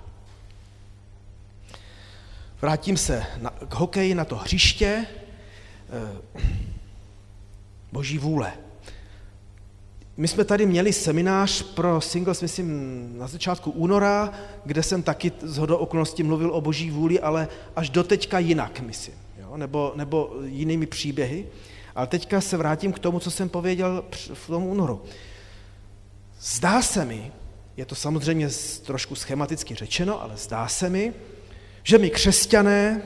Vrátím se na, k hokeji na to hřiště. Boží vůle. My jsme tady měli seminář pro singles, myslím, na začátku února, kde jsem taky shodou okolností mluvil o Boží vůli, ale až doteďka jinak, myslím, jo? Nebo, nebo jinými příběhy. Ale teďka se vrátím k tomu, co jsem pověděl v tom únoru. Zdá se mi, je to samozřejmě trošku schematicky řečeno, ale zdá se mi, že my křesťané,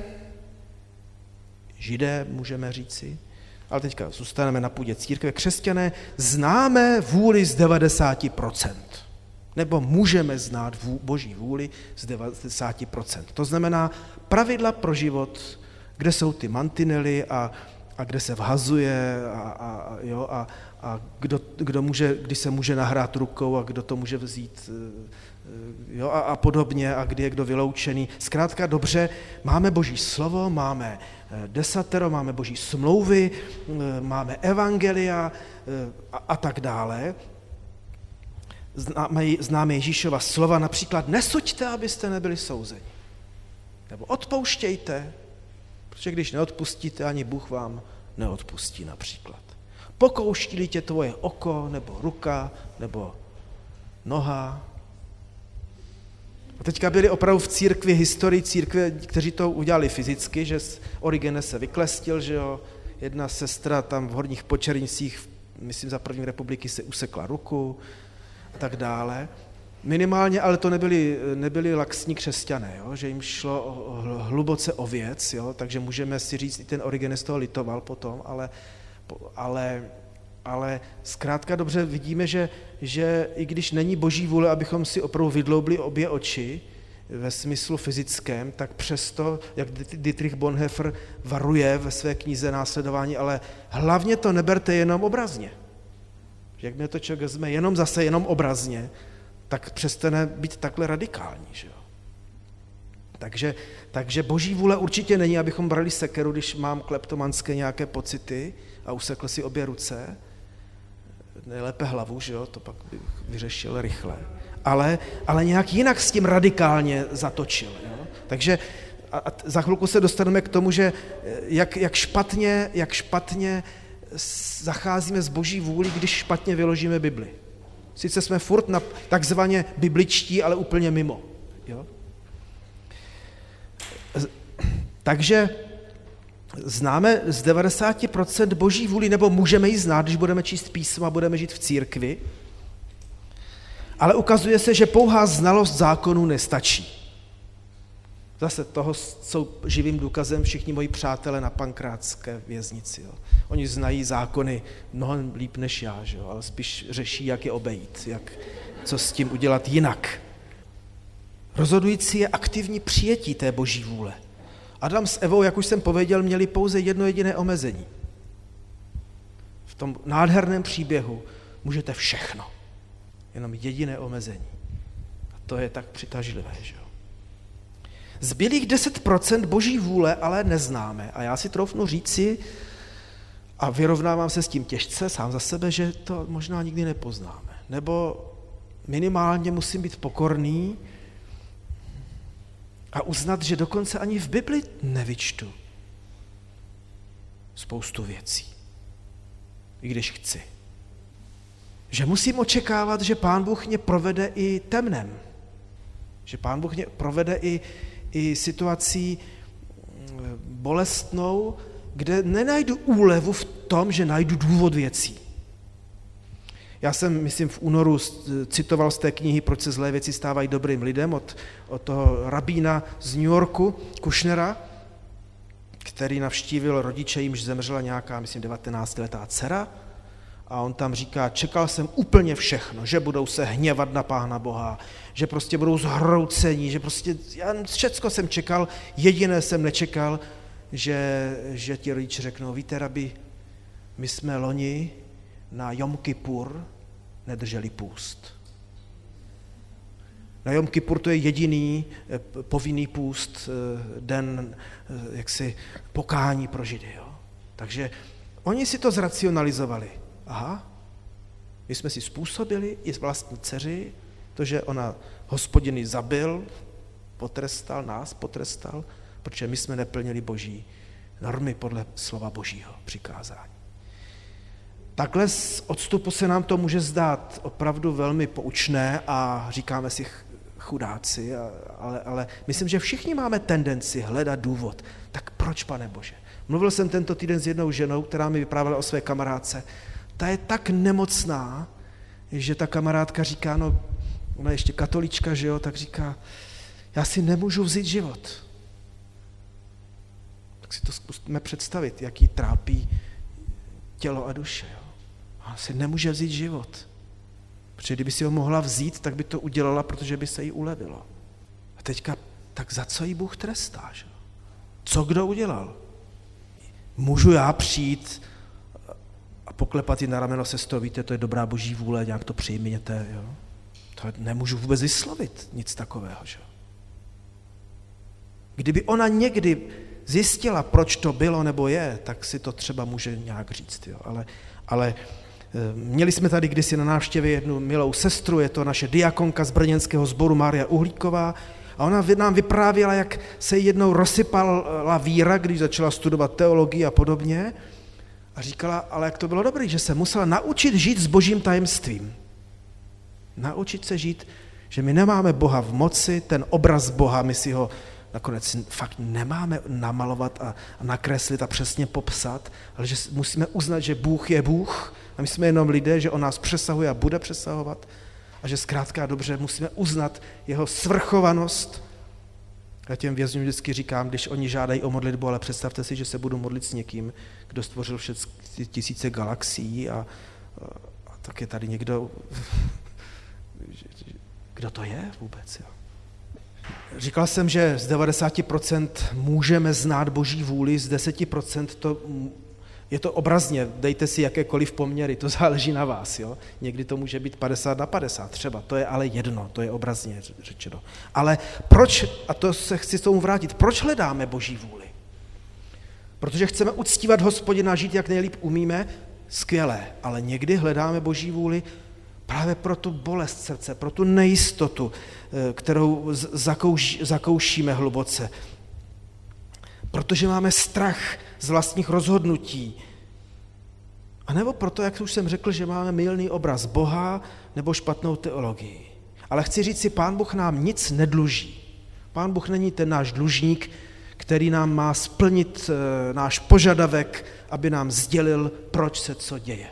Židé můžeme říci, ale teďka zůstaneme na půdě církve, křesťané, známe vůli z devadesát procent. Nebo můžeme znát vů, Boží vůli z devadesát procent. To znamená pravidla pro život, kde jsou ty mantinely a, a kde se vhazuje a, a, jo, a, a kdo, kdo může, kdy se může nahrát rukou a kdo to může vzít jo, a, a podobně a kdy je kdo vyloučený. Zkrátka dobře, máme Boží slovo, máme desatero, máme Boží smlouvy, máme evangelia a, a tak dále. Známe, známe Ježíšova slova, například nesuďte, abyste nebyli souzeni. Nebo odpouštějte, protože když neodpustíte, ani Bůh vám neodpustí například. Pokouští-li tě tvoje oko, nebo ruka, nebo noha. A teďka byli opravdu v církvi, historii církve, kteří to udělali fyzicky, že Origenes se vyklestil, že jo, jedna sestra tam v Horních Počernicích, myslím za první republiky, se usekla ruku a tak dále. Minimálně, ale to nebyli, nebyli laxní křesťané, jo, že jim šlo o, o, hluboce o věc, jo, takže můžeme si říct, i ten Origenes toho litoval potom, ale, ale, ale zkrátka dobře vidíme, že, že i když není Boží vůle, abychom si opravdu vydloubli obě oči ve smyslu fyzickém, tak přesto, jak Dietrich Bonhoeffer varuje ve své knize Následování, ale hlavně to neberte jenom obrazně. Jak mě to člověk vezme jenom zase jenom obrazně, tak přestane být takhle radikální. Že jo? Takže, takže boží vůle určitě není, abychom brali sekeru, když mám kleptomanské nějaké pocity a usekl si obě ruce. Nejlépe hlavu, že jo, to pak bych vyřešil rychle. Ale, ale nějak jinak s tím radikálně zatočil. Jo? Takže a, a za chvilku se dostaneme k tomu, že jak, jak, špatně, jak špatně zacházíme s boží vůli, když špatně vyložíme Bibli. Sice jsme furt na takzvaně bibličtí, ale úplně mimo. Jo? Takže známe z devadesát procent boží vůli, nebo můžeme ji znát, když budeme číst písmo a budeme žít v církvi, ale ukazuje se, že pouhá znalost zákonů nestačí. Zase toho jsou živým důkazem všichni moji přátelé na Pankrátské věznici. Jo. Oni znají zákony mnohem líp než já, že jo, ale spíš řeší, jak je obejít, jak, co s tím udělat jinak. Rozhodující je aktivní přijetí té boží vůle. Adam s Evou, jak už jsem pověděl, měli pouze jedno jediné omezení. V tom nádherném příběhu můžete všechno. Jenom jediné omezení. A to je tak přitažlivé, že jo. Zbylých deset procent boží vůle ale neznáme. A já si troufnu říci, a vyrovnávám se s tím těžce sám za sebe, že to možná nikdy nepoznáme. Nebo minimálně musím být pokorný a uznat, že dokonce ani v Bibli nevyčtu spoustu věcí. I když chci. Že musím očekávat, že Pán Bůh mě provede i temnem. Že Pán Bůh mě provede i, i situací bolestnou, kde nenajdu úlevu v tom, že najdu důvod věcí. Já jsem, myslím, v únoru citoval z té knihy Proč se zlé věci stávají dobrým lidem od, od toho rabína z New Yorku, Kushnera, který navštívil rodiče, jimž zemřela nějaká, myslím, devatenáctiletá dcera. A on tam říká, čekal jsem úplně všechno, že budou se hněvat na Pána Boha, že prostě budou zhroucení, že prostě, já všecko jsem čekal, jediné jsem nečekal, že, že ti rodiče řeknou, víte, rabi, my jsme loni na Jom Kippur nedrželi půst. Na Jom Kippur to je jediný povinný půst, den jaksi pokání pro Židy. Jo? Takže oni si to zracionalizovali. Aha, my jsme si způsobili i z vlastní dceři, to, že ona Hospodiny zabil, potrestal nás, potrestal, protože my jsme neplnili boží normy podle slova božího přikázání. Takhle z odstupu se nám to může zdát opravdu velmi poučné a říkáme si chudáci, ale, ale myslím, že všichni máme tendenci hledat důvod. Tak proč, Pane Bože? Mluvil jsem tento týden s jednou ženou, která mi vyprávěla o své kamarádce. Ta je tak nemocná, že ta kamarádka říká, no, ona je ještě katolička, že jo, tak říká, já si nemůžu vzít život. Tak si to zkusíme představit, jaký trápí tělo a duše. Jo. Ona si nemůže vzít život. Protože kdyby si ho mohla vzít, tak by to udělala, protože by se jí ulevilo. A teďka, tak za co jí Bůh trestá? Že? Co kdo udělal? Můžu já přijít a poklepat jí na rameno, sestro, víte, to je dobrá boží vůle, nějak to přijměte. Jo? To nemůžu vůbec vyslovit, nic takového. Že? Kdyby ona někdy zjistila, proč to bylo nebo je, tak si to třeba může nějak říct. Jo? Ale, ale měli jsme tady kdysi na návštěvě jednu milou sestru, je to naše diakonka z brněnského sboru Mária Uhlíková, a ona nám vyprávěla, jak se jednou rozsypala víra, když začala studovat teologii a podobně, a říkala, ale jak to bylo dobré, že se musela naučit žít s božím tajemstvím. Naučit se žít, že my nemáme Boha v moci, ten obraz Boha, my si ho nakonec fakt nemáme namalovat a, a nakreslit a přesně popsat, ale že musíme uznat, že Bůh je Bůh a my jsme jenom lidé, že on nás přesahuje a bude přesahovat a že zkrátka dobře musíme uznat jeho svrchovanost. Já těm vězňům vždycky říkám, když oni žádají o modlitbu, ale představte si, že se budu modlit s někým, kdo stvořil všechny tisíce galaxií a, a, a tak je tady někdo, kdo to je vůbec, jo? Říkal jsem, že z devadesát procent můžeme znát boží vůli, z deset procent to Je to obrazně, dejte si jakékoliv poměry, to záleží na vás. Jo? Někdy to může být padesát na padesát třeba, to je ale jedno, to je obrazně řečeno. Ale proč, a to se chci s tomu vrátit, proč hledáme Boží vůli? Protože chceme uctívat Hospodina, žít, jak nejlíp umíme, skvělé, ale někdy hledáme Boží vůli právě pro tu bolest srdce, pro tu nejistotu, kterou zakouš, zakoušíme hluboce. Protože máme strach z vlastních rozhodnutí. A nebo proto, jak už jsem řekl, že máme mylný obraz Boha nebo špatnou teologii. Ale chci říct si, Pán Bůh nám nic nedluží. Pán Bůh není ten náš dlužník, který nám má splnit e, náš požadavek, aby nám sdělil, proč se co děje.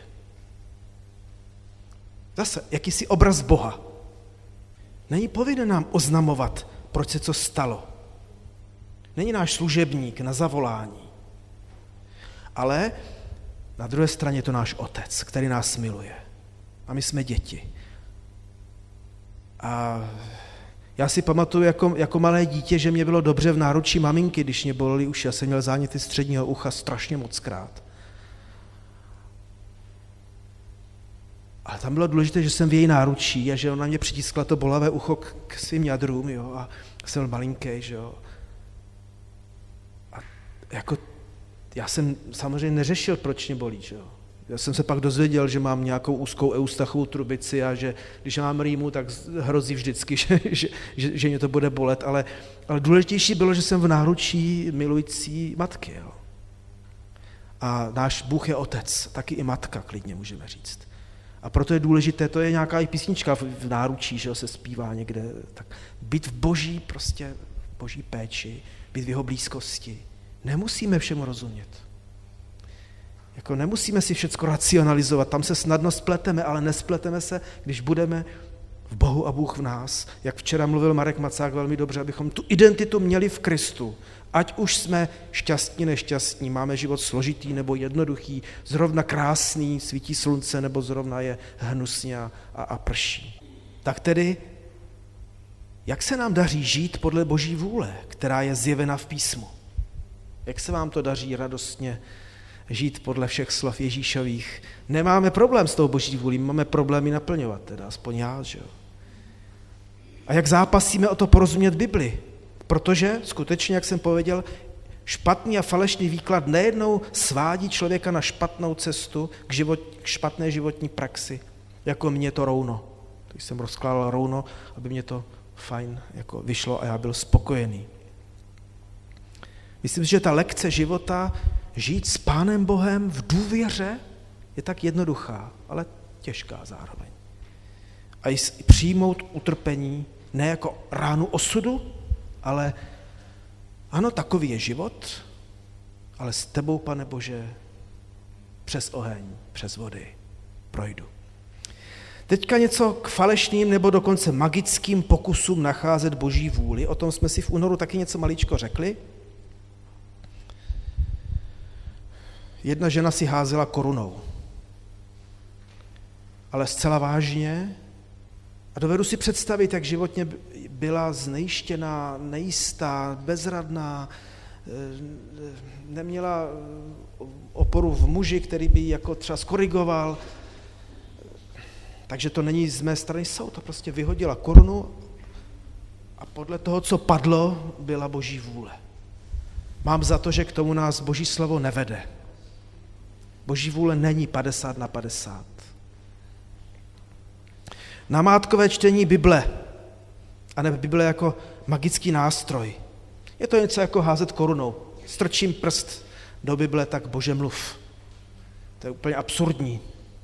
Zase, jakýsi obraz Boha. Není povinen nám oznamovat, proč se co stalo. Není náš služebník na zavolání. Ale na druhé straně je to náš otec, který nás miluje. A my jsme děti. A já si pamatuju jako, jako malé dítě, že mě bylo dobře v náručí maminky, když mě bolely uši. Já jsem měl záněty středního ucha strašně mockrát. Ale tam bylo důležité, že jsem v její náručí a že ona mě přitiskla to bolavé ucho k, k svým jadrům, jo, a jsem byl malinký, že jo. A jako, já jsem samozřejmě neřešil, proč mě bolí, že jo. Já jsem se pak dozvěděl, že mám nějakou úzkou eustachovou trubici a že když mám rýmu, tak hrozí vždycky, že, že, že, že mě to bude bolet, ale, ale důležitější bylo, že jsem v náručí milující matky, jo. A náš Bůh je otec, taky i matka, klidně můžeme říct. A proto je důležité, to je nějaká i písnička v, v náručí, že se zpívá někde, tak být v boží, prostě v boží péči, být v jeho blízkosti. Nemusíme všemu rozumět. Jako nemusíme si všecko racionalizovat, tam se snadno spleteme, ale nespleteme se, když budeme v Bohu a Bůh v nás. Jak včera mluvil Marek Macák velmi dobře, abychom tu identitu měli v Kristu. Ať už jsme šťastní, nešťastní, máme život složitý nebo jednoduchý, zrovna krásný, svítí slunce, nebo zrovna je hnusně a, a prší. Tak tedy, jak se nám daří žít podle Boží vůle, která je zjevena v písmu? Jak se vám to daří radostně žít podle všech slov Ježíšových? Nemáme problém s tou Boží vůlí, máme problémy naplňovat, teda aspoň já, že jo. A jak zápasíme o to porozumět Bibli? Protože skutečně, jak jsem pověděl, špatný a falešný výklad nejednou svádí člověka na špatnou cestu k, život, k špatné životní praxi, jako mě to rouno. Když jsem rozkládal rouno, aby mě to fajn jako vyšlo a já byl spokojený. Myslím si, že ta lekce života, žít s Pánem Bohem v důvěře, je tak jednoduchá, ale těžká zároveň. A i přijmout utrpení ne jako ránu osudu, ale ano, takový je život, ale s tebou, Pane Bože, přes oheň, přes vody projdu. Teďka něco k falešným nebo dokonce magickým pokusům nacházet Boží vůli. O tom jsme si v únoru taky něco maličko řekli. Jedna žena si házela korunou, ale zcela vážně. A dovedu si představit, jak životně byla znejištěná, nejistá, bezradná, neměla oporu v muži, který by ji jako třeba skorigoval. Takže to není z mé strany soud, to prostě vyhodila korunu a podle toho, co padlo, byla Boží vůle. Mám za to, že k tomu nás Boží slovo nevede. Boží vůle není padesát na padesát. Namátkové čtení Bible, anebo Bible jako magický nástroj. Je to něco jako házet korunou. Strčím prst do Bible, tak Bože mluv. To je úplně absurdní.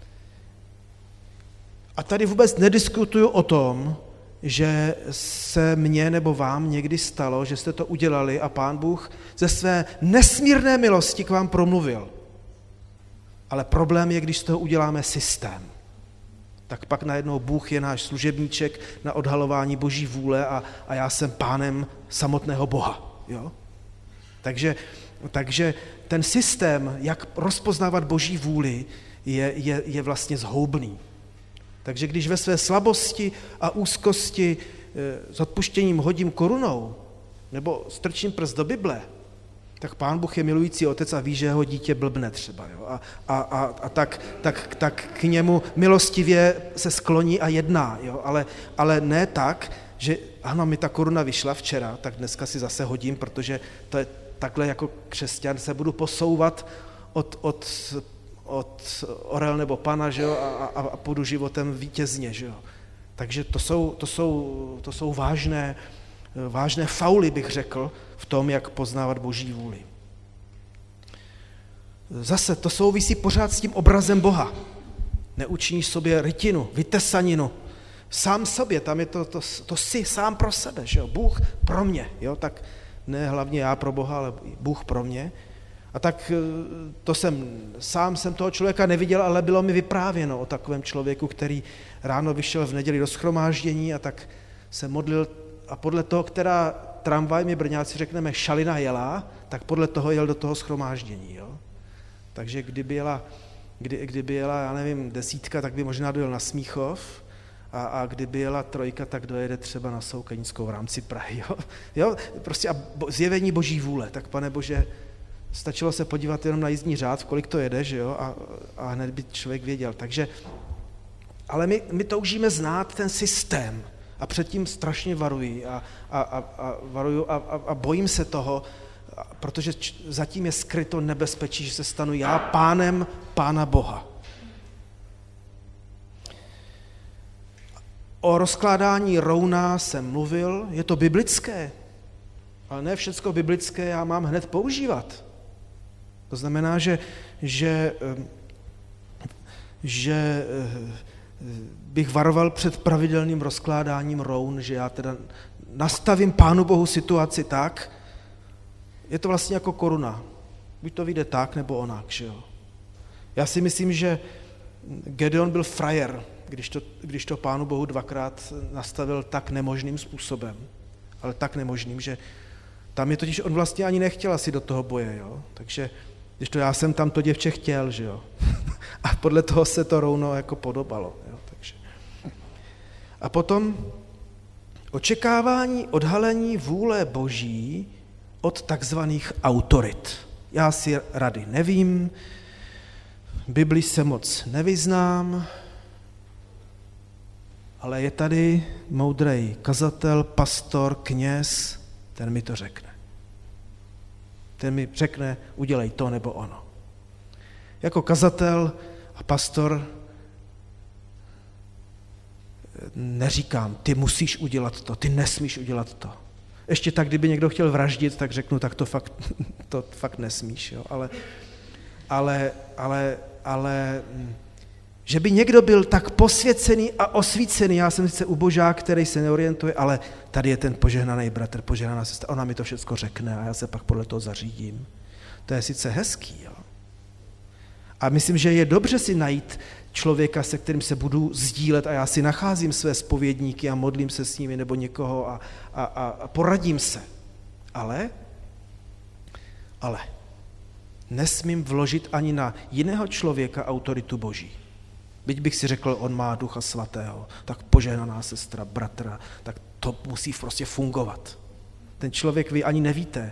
A tady vůbec nediskutuju o tom, že se mně nebo vám někdy stalo, že jste to udělali a Pán Bůh ze své nesmírné milosti k vám promluvil. Ale problém je, když z toho uděláme systém. Tak pak najednou Bůh je náš služebníček na odhalování Boží vůle a, a já jsem pánem samotného Boha. Jo? Takže, takže ten systém, jak rozpoznávat Boží vůli, je, je, je vlastně zhoubný. Takže když ve své slabosti a úzkosti s odpuštěním hodím korunou nebo strčím prst do Bible, tak Pán Bůh je milující otec a ví, že jeho dítě blbne třeba. Jo? A, a, a, a tak, tak, tak k němu milostivě se skloní a jedná. Jo? Ale, ale ne tak, že ano, mi ta koruna vyšla včera, tak dneska si zase hodím, protože to je takhle jako křesťan se budu posouvat od, od, od orel nebo pana, že jo? A, a, a půjdu životem vítězně. Že jo? Takže to jsou, to jsou, to jsou vážné, vážné fauly, bych řekl, v tom, jak poznávat Boží vůli. Zase to souvisí pořád s tím obrazem Boha. Neučiníš sobě rytinu, vytesaninu, sám sobě, tam je to, to, to jsi sám pro sebe, že jo? Bůh pro mě, jo? Tak ne hlavně já pro Boha, ale Bůh pro mě. A tak to jsem, sám jsem toho člověka neviděl, ale bylo mi vyprávěno o takovém člověku, který ráno vyšel v neděli do shromáždění a tak se modlil a podle toho, která tramvaj, my Brňáci řekneme, šalina jela, tak podle toho jel do toho shromáždění. Jo? Takže kdyby jela, kdy, kdyby jela, já nevím, desítka, tak by možná dojel na Smíchov a, a kdyby jela trojka, tak dojede třeba na Soukenickou v rámci Prahy. Jo? Jo? Prostě a bo, zjevení Boží vůle. Tak Pane Bože, stačilo se podívat jenom na jízdní řád, kolik to jede, že jo? A, a hned by člověk věděl. Takže, ale my, my toužíme znát ten systém. A předtím strašně varuji a, a, a, a, varuju a, a, a bojím se toho, protože zatím je skryto nebezpečí, že se stanu já pánem Pána Boha. O rozkládání rouna jsem mluvil, je to biblické, ale ne všecko biblické já mám hned používat. To znamená, že, že, že bych varoval před pravidelným rozkládáním roun, že já teda nastavím Pánu Bohu situaci tak, je to vlastně jako koruna. Buď to vyjde tak, nebo onak, že jo. Já si myslím, že Gedeon byl frajer, když to, když to Pánu Bohu dvakrát nastavil tak nemožným způsobem, ale tak nemožným, že tam je totiž, on vlastně ani nechtěl asi do toho boje, jo. Takže když to já jsem tam to děvče chtěl, že jo. A podle toho se to rouno jako podobalo. Jo? Takže. A potom očekávání odhalení vůle Boží od takzvaných autorit. Já si rady nevím, Bibli se moc nevyznám, ale je tady moudrej kazatel, pastor, kněz, ten mi to řekne. Ten mi řekne, udělej to nebo ono. Jako kazatel a pastor neříkám, ty musíš udělat to, ty nesmíš udělat to. Ještě tak, kdyby někdo chtěl vraždit, tak řeknu, tak to fakt, to fakt nesmíš. Jo? Ale, ale, ale, ale, že by někdo byl tak posvěcený a osvícený, já jsem sice ubožák, který se neorientuje, ale tady je ten požehnaný bratr, požehnaná sestra, ona mi to všechno řekne a já se pak podle toho zařídím. To je sice hezký, jo? A myslím, že je dobře si najít člověka, se kterým se budu sdílet a já si nacházím své zpovědníky a modlím se s nimi nebo někoho a, a, a, a poradím se. Ale, ale nesmím vložit ani na jiného člověka autoritu Boží. Byť bych si řekl, on má Ducha Svatého, tak požehnaná sestra, bratra, tak to musí prostě fungovat. Ten člověk, vy ani nevíte,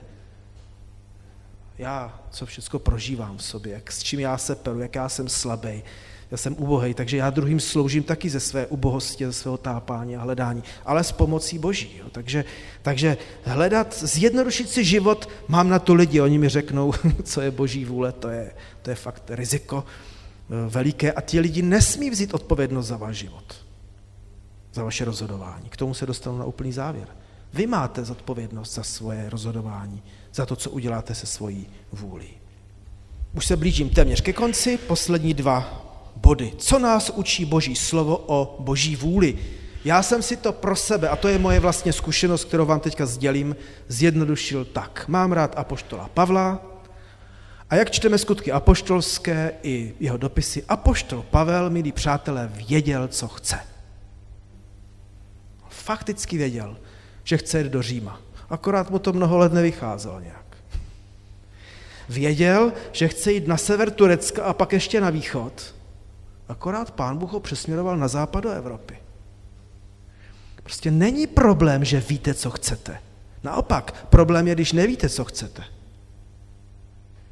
já, co všechno prožívám v sobě, jak, s čím já se peru, jak já jsem slabý, já jsem ubohej, takže já druhým sloužím taky ze své ubohosti, ze svého tápání a hledání, ale s pomocí Boží. Jo. Takže, takže hledat, zjednodušit si život, mám na to lidi, oni mi řeknou, co je Boží vůle, to je, to je fakt riziko veliké a ti lidi nesmí vzít odpovědnost za váš život, za vaše rozhodování. K tomu se dostanu na úplný závěr. Vy máte zodpovědnost za svoje rozhodování, za to, co uděláte se svojí vůlí. Už se blížím téměř ke konci, poslední dva body. Co nás učí Boží slovo o Boží vůli? Já jsem si to pro sebe, a to je moje vlastně zkušenost, kterou vám teďka sdělím, zjednodušil tak. Mám rád apoštola Pavla a jak čteme skutky apoštolské i jeho dopisy, apoštol Pavel, milí přátelé, věděl, co chce. Fakticky věděl, že chce jít do Říma. Akorát mu to mnoho let nevycházelo nějak. Věděl, že chce jít na sever Turecka a pak ještě na východ. Akorát Pán Bůh ho přesměroval na západ do Evropy. Prostě není problém, že víte, co chcete. Naopak, problém je, když nevíte, co chcete.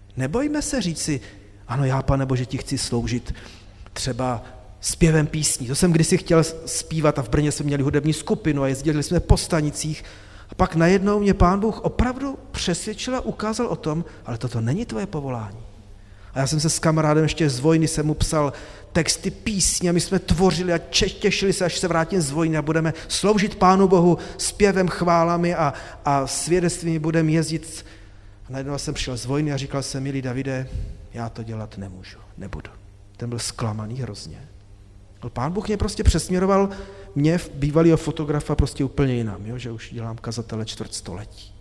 Nebojme se říci, ano, já, Pane Bože, ti chci sloužit třeba zpěvem písní. To jsem kdysi chtěl zpívat a v Brně jsme měli hudební skupinu a jezdili jsme po stanicích. A pak najednou mě Pán Bůh opravdu přesvědčil a ukázal o tom, ale toto není tvoje povolání. A já jsem se s kamarádem ještě z vojny, jsem mu psal texty písní a my jsme tvořili a těšili se, až se vrátím z vojny a budeme sloužit Pánu Bohu zpěvem, chválami a, a svědectvími budeme jezdit. A najednou jsem přišel z vojny a říkal jsem, milý Davide, já to dělat nemůžu, nebudu. Ten byl zklamaný hrozně. Pán Bůh mě prostě přesměroval, mě, bývalýho fotografa, prostě úplně jinam, jo? Že už dělám kazatele čtvrtstoletí.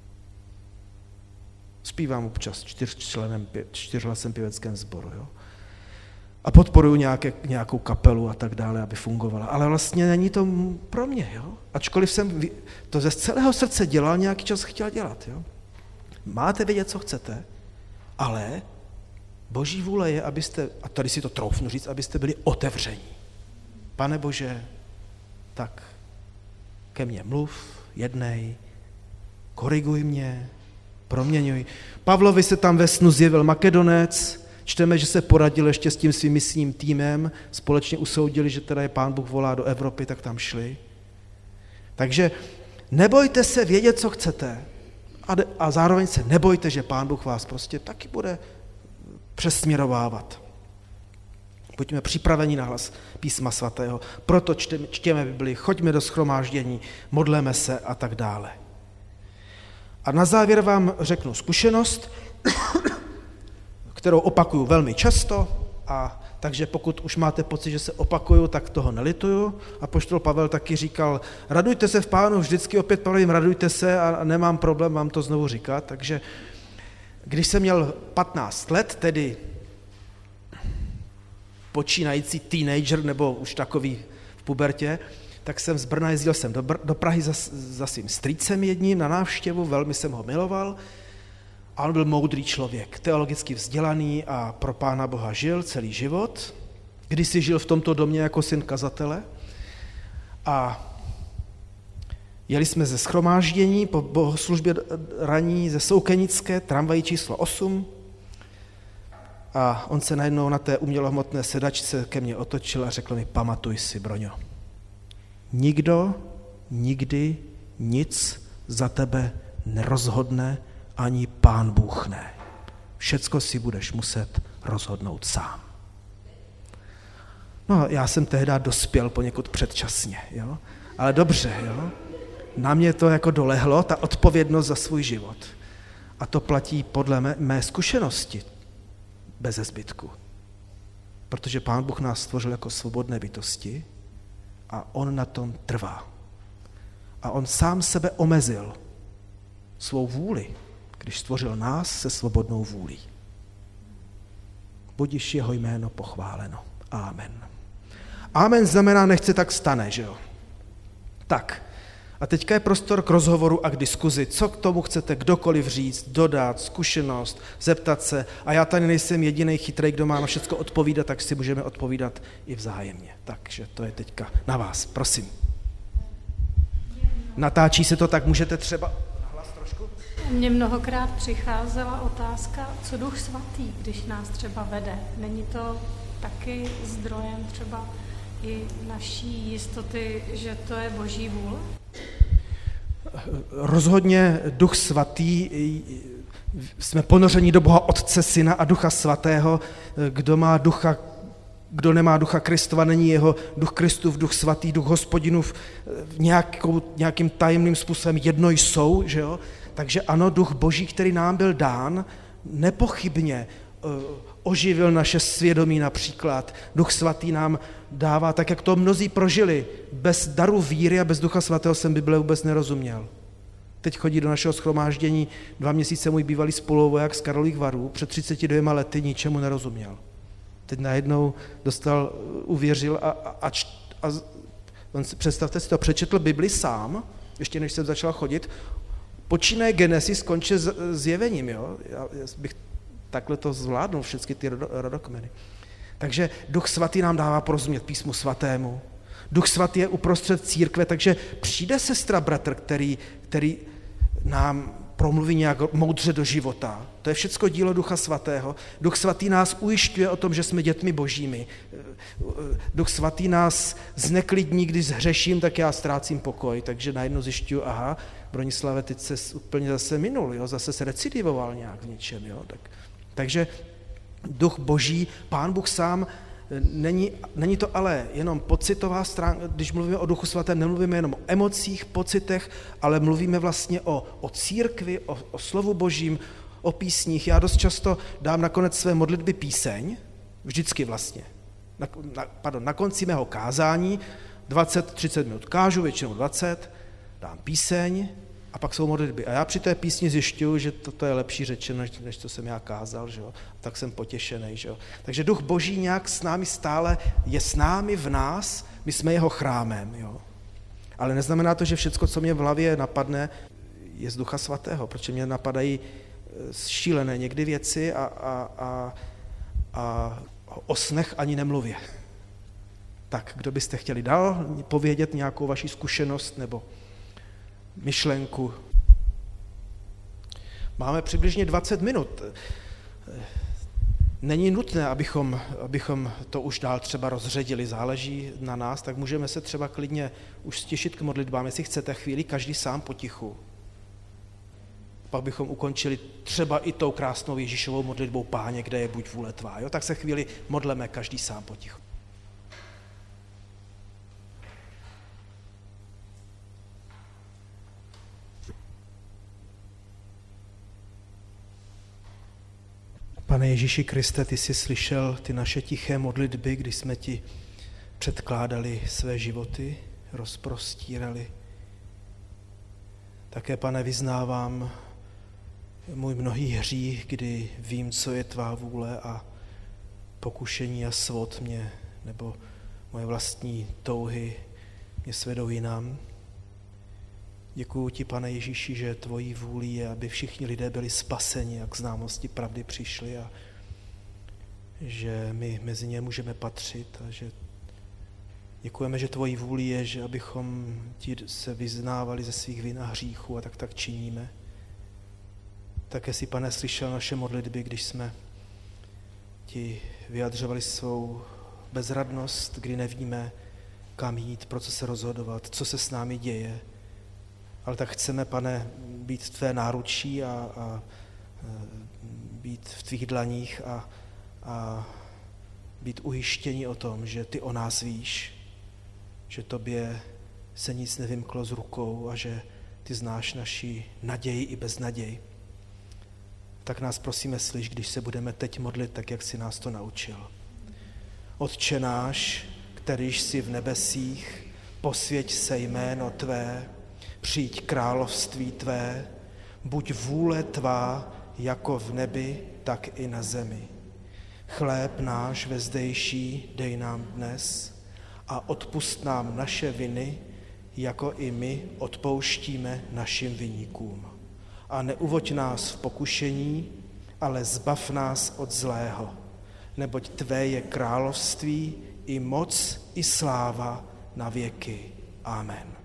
Zpívám občas čtyřčlenem, čtyřhlasem pěveckém sboru, jo? A podporuju nějaké, nějakou kapelu a tak dále, aby fungovala. Ale vlastně není to pro mě, jo? Ačkoliv jsem to ze celého srdce dělal, nějaký čas chtěl dělat, jo? Máte vědět, co chcete, ale Boží vůle je, abyste, a tady si to troufnu říct, abyste byli otevření. Pane Bože, tak ke mně mluv, jednej, koriguj mě, proměňuj. Pavlovi se tam ve snu zjevil Makedonec, čteme, že se poradil ještě s tím svým misijním týmem, společně usoudili, že teda je Pán Bůh volá do Evropy, tak tam šli. Takže nebojte se vědět, co chcete a, a zároveň se nebojte, že Pán Bůh vás prostě taky bude přesměrovávat. Buďme připraveni na hlas Písma svatého, proto čteme, čtěme Bibli, choďme do shromáždění, modleme se a tak dále. A na závěr vám řeknu zkušenost, kterou opakuju velmi často, a takže pokud už máte pocit, že se opakuju, tak toho nelituju. Apoštol Pavel taky říkal, radujte se v Pánu, vždycky opět Pavlím, radujte se a nemám problém vám to znovu říkat. Takže když jsem měl patnáct let, tedy počínající teenager nebo už takový v pubertě, tak jsem z Brna jezdil jsem do, Br- do Prahy za, za svým strýcem jedním na návštěvu, velmi jsem ho miloval. A on byl moudrý člověk, teologicky vzdělaný a pro Pána Boha žil celý život. Kdysi žil v tomto domě jako syn kazatele. A jeli jsme ze shromáždění po bohoslužbě raní ze Soukenické, tramvají číslo osm. A on se najednou na té umělohmotné sedačce ke mně otočil a řekl mi, pamatuj si, Broňo, nikdo nikdy nic za tebe nerozhodne, ani Pán Bůh ne. Všecko si budeš muset rozhodnout sám. No, já jsem tehdy dospěl poněkud předčasně, jo? Ale dobře, jo? Na mě to jako dolehlo, ta odpovědnost za svůj život. A to platí podle mé, mé zkušenosti beze zbytku. Protože Pán Bůh nás stvořil jako svobodné bytosti a on na tom trvá. A on sám sebe omezil svou vůli, když stvořil nás se svobodnou vůlí. Budiž jeho jméno pochváleno. Amen. Amen znamená nechce, tak stane, že jo? Tak, a teďka je prostor k rozhovoru a k diskuzi. Co k tomu chcete kdokoliv říct, dodat, zkušenost, zeptat se. A já tady nejsem jedinej chytrej, kdo má na všecko odpovídat, tak si můžeme odpovídat i vzájemně. Takže to je teďka na vás, prosím. Natáčí se to, tak můžete třeba... Mně mnohokrát přicházela otázka, co Duch Svatý, když nás třeba vede. Není to taky zdrojem třeba i naší jistoty, že to je Boží vůle? Rozhodně Duch Svatý, jsme ponořeni do Boha Otce, Syna a Ducha Svatého. Kdo má ducha, kdo nemá Ducha Kristova, není jeho Duch Kristův, Duch Svatý, Duch Hospodinův nějakou, nějakým tajemným způsobem jedno jsou, že jo? Takže ano, Duch Boží, který nám byl dán, nepochybně oživil naše svědomí například. Duch Svatý nám dává, tak jak to mnozí prožili. Bez daru víry a bez Ducha Svatého jsem Bible vůbec nerozuměl. Teď chodí do našeho shromáždění dva měsíce můj bývalý spoluvoják z Karlových Varů, před třiceti dvěma lety ničemu nerozuměl. Teď najednou dostal, uvěřil a, a, a, a on, představte si to, přečetl Bibli sám, ještě než jsem začal chodit, počínaje Genesis, skončí zjevením, jo? Já, já bych takhle to zvládnul, všechny ty rodokmeny. Takže Duch Svatý nám dává porozumět Písmu svatému. Duch Svatý je uprostřed církve, takže přijde sestra, bratr, který, který nám promluví nějak moudře do života. To je všecko dílo Ducha Svatého. Duch Svatý nás ujišťuje o tom, že jsme dětmi božími. Duch Svatý nás zneklidní, když zhřeším, tak já ztrácím pokoj. Takže najednou zjišťuju, aha, Bronislave, teď se úplně zase minul, jo? Zase se recidivoval nějak v něčem. Jo? Tak, takže Duch Boží, Pán Bůh sám, není, není to ale jenom pocitová stránka, když mluvíme o Duchu Svatém, nemluvíme jenom o emocích, pocitech, ale mluvíme vlastně o, o církvi, o, o slovu Božím, o písních. Já dost často dám nakonec své modlitby píseň, vždycky vlastně. Na, na, pardon, na konci mého kázání, dvacet třicet minut kážu, většinou dvacet, dám píseň a pak jsou modlitby. A já při té písni zjišťuju, že toto je lepší řečeno, než, než co jsem já kázal, že jo? Tak jsem potěšený. Že jo? Takže Duch Boží nějak s námi stále je s námi v nás, my jsme jeho chrámem. Jo? Ale neznamená to, že všecko, co mě v hlavě napadne, je z Ducha Svatého, protože mě napadají šílené někdy věci a, a, a, a o snech ani nemluvě. Tak, kdo byste chtěli dál povědět nějakou vaši zkušenost nebo myšlenku? Máme přibližně dvacet minut. Není nutné, abychom, abychom to už dál třeba rozředili, záleží na nás, tak můžeme se třeba klidně už stěšit k modlitbám, jestli chcete chvíli, každý sám potichu. Pak bychom ukončili třeba i tou krásnou Ježíšovou modlitbou Páně, kde je buď vůle tvá. Jo? Tak se chvíli modleme každý sám potichu. Pane Ježíši Kriste, ty jsi slyšel ty naše tiché modlitby, když jsme ti předkládali své životy, rozprostírali. Také, Pane, vyznávám můj mnohý hřích, kdy vím, co je tvá vůle a pokušení a svod mě, nebo moje vlastní touhy mě svedou jinam. Děkuju ti, Pane Ježíši, že tvojí vůlí je, aby všichni lidé byli spaseni, jak k známosti pravdy přišli a že my mezi ně můžeme patřit a že děkujeme, že tvojí vůlí je, že abychom ti se vyznávali ze svých vin a hříchů a tak tak činíme. Také si, Pane, slyšel naše modlitby, když jsme ti vyjadřovali svou bezradnost, kdy nevíme, kam jít, pro co se rozhodovat, co se s námi děje. Ale tak chceme, Pane, být v tvé náručí a, a být v tvých dlaních a, a být ujištěni o tom, že ty o nás víš, že tobě se nic nevymklo z rukou a že ty znáš naši naději i beznaděj. Tak nás prosíme, slyš, když se budeme teď modlit, tak jak jsi nás to naučil. Otče náš, kterýž jsi v nebesích, posvěť se jméno tvé, přijď království tvé, buď vůle tvá jako v nebi, tak i na zemi. Chléb náš vezdejší dej nám dnes a odpusť nám naše viny, jako i my odpouštíme našim viníkům. A neuvoď nás v pokušení, ale zbav nás od zlého, neboť tvé je království i moc, i sláva na věky. Amen.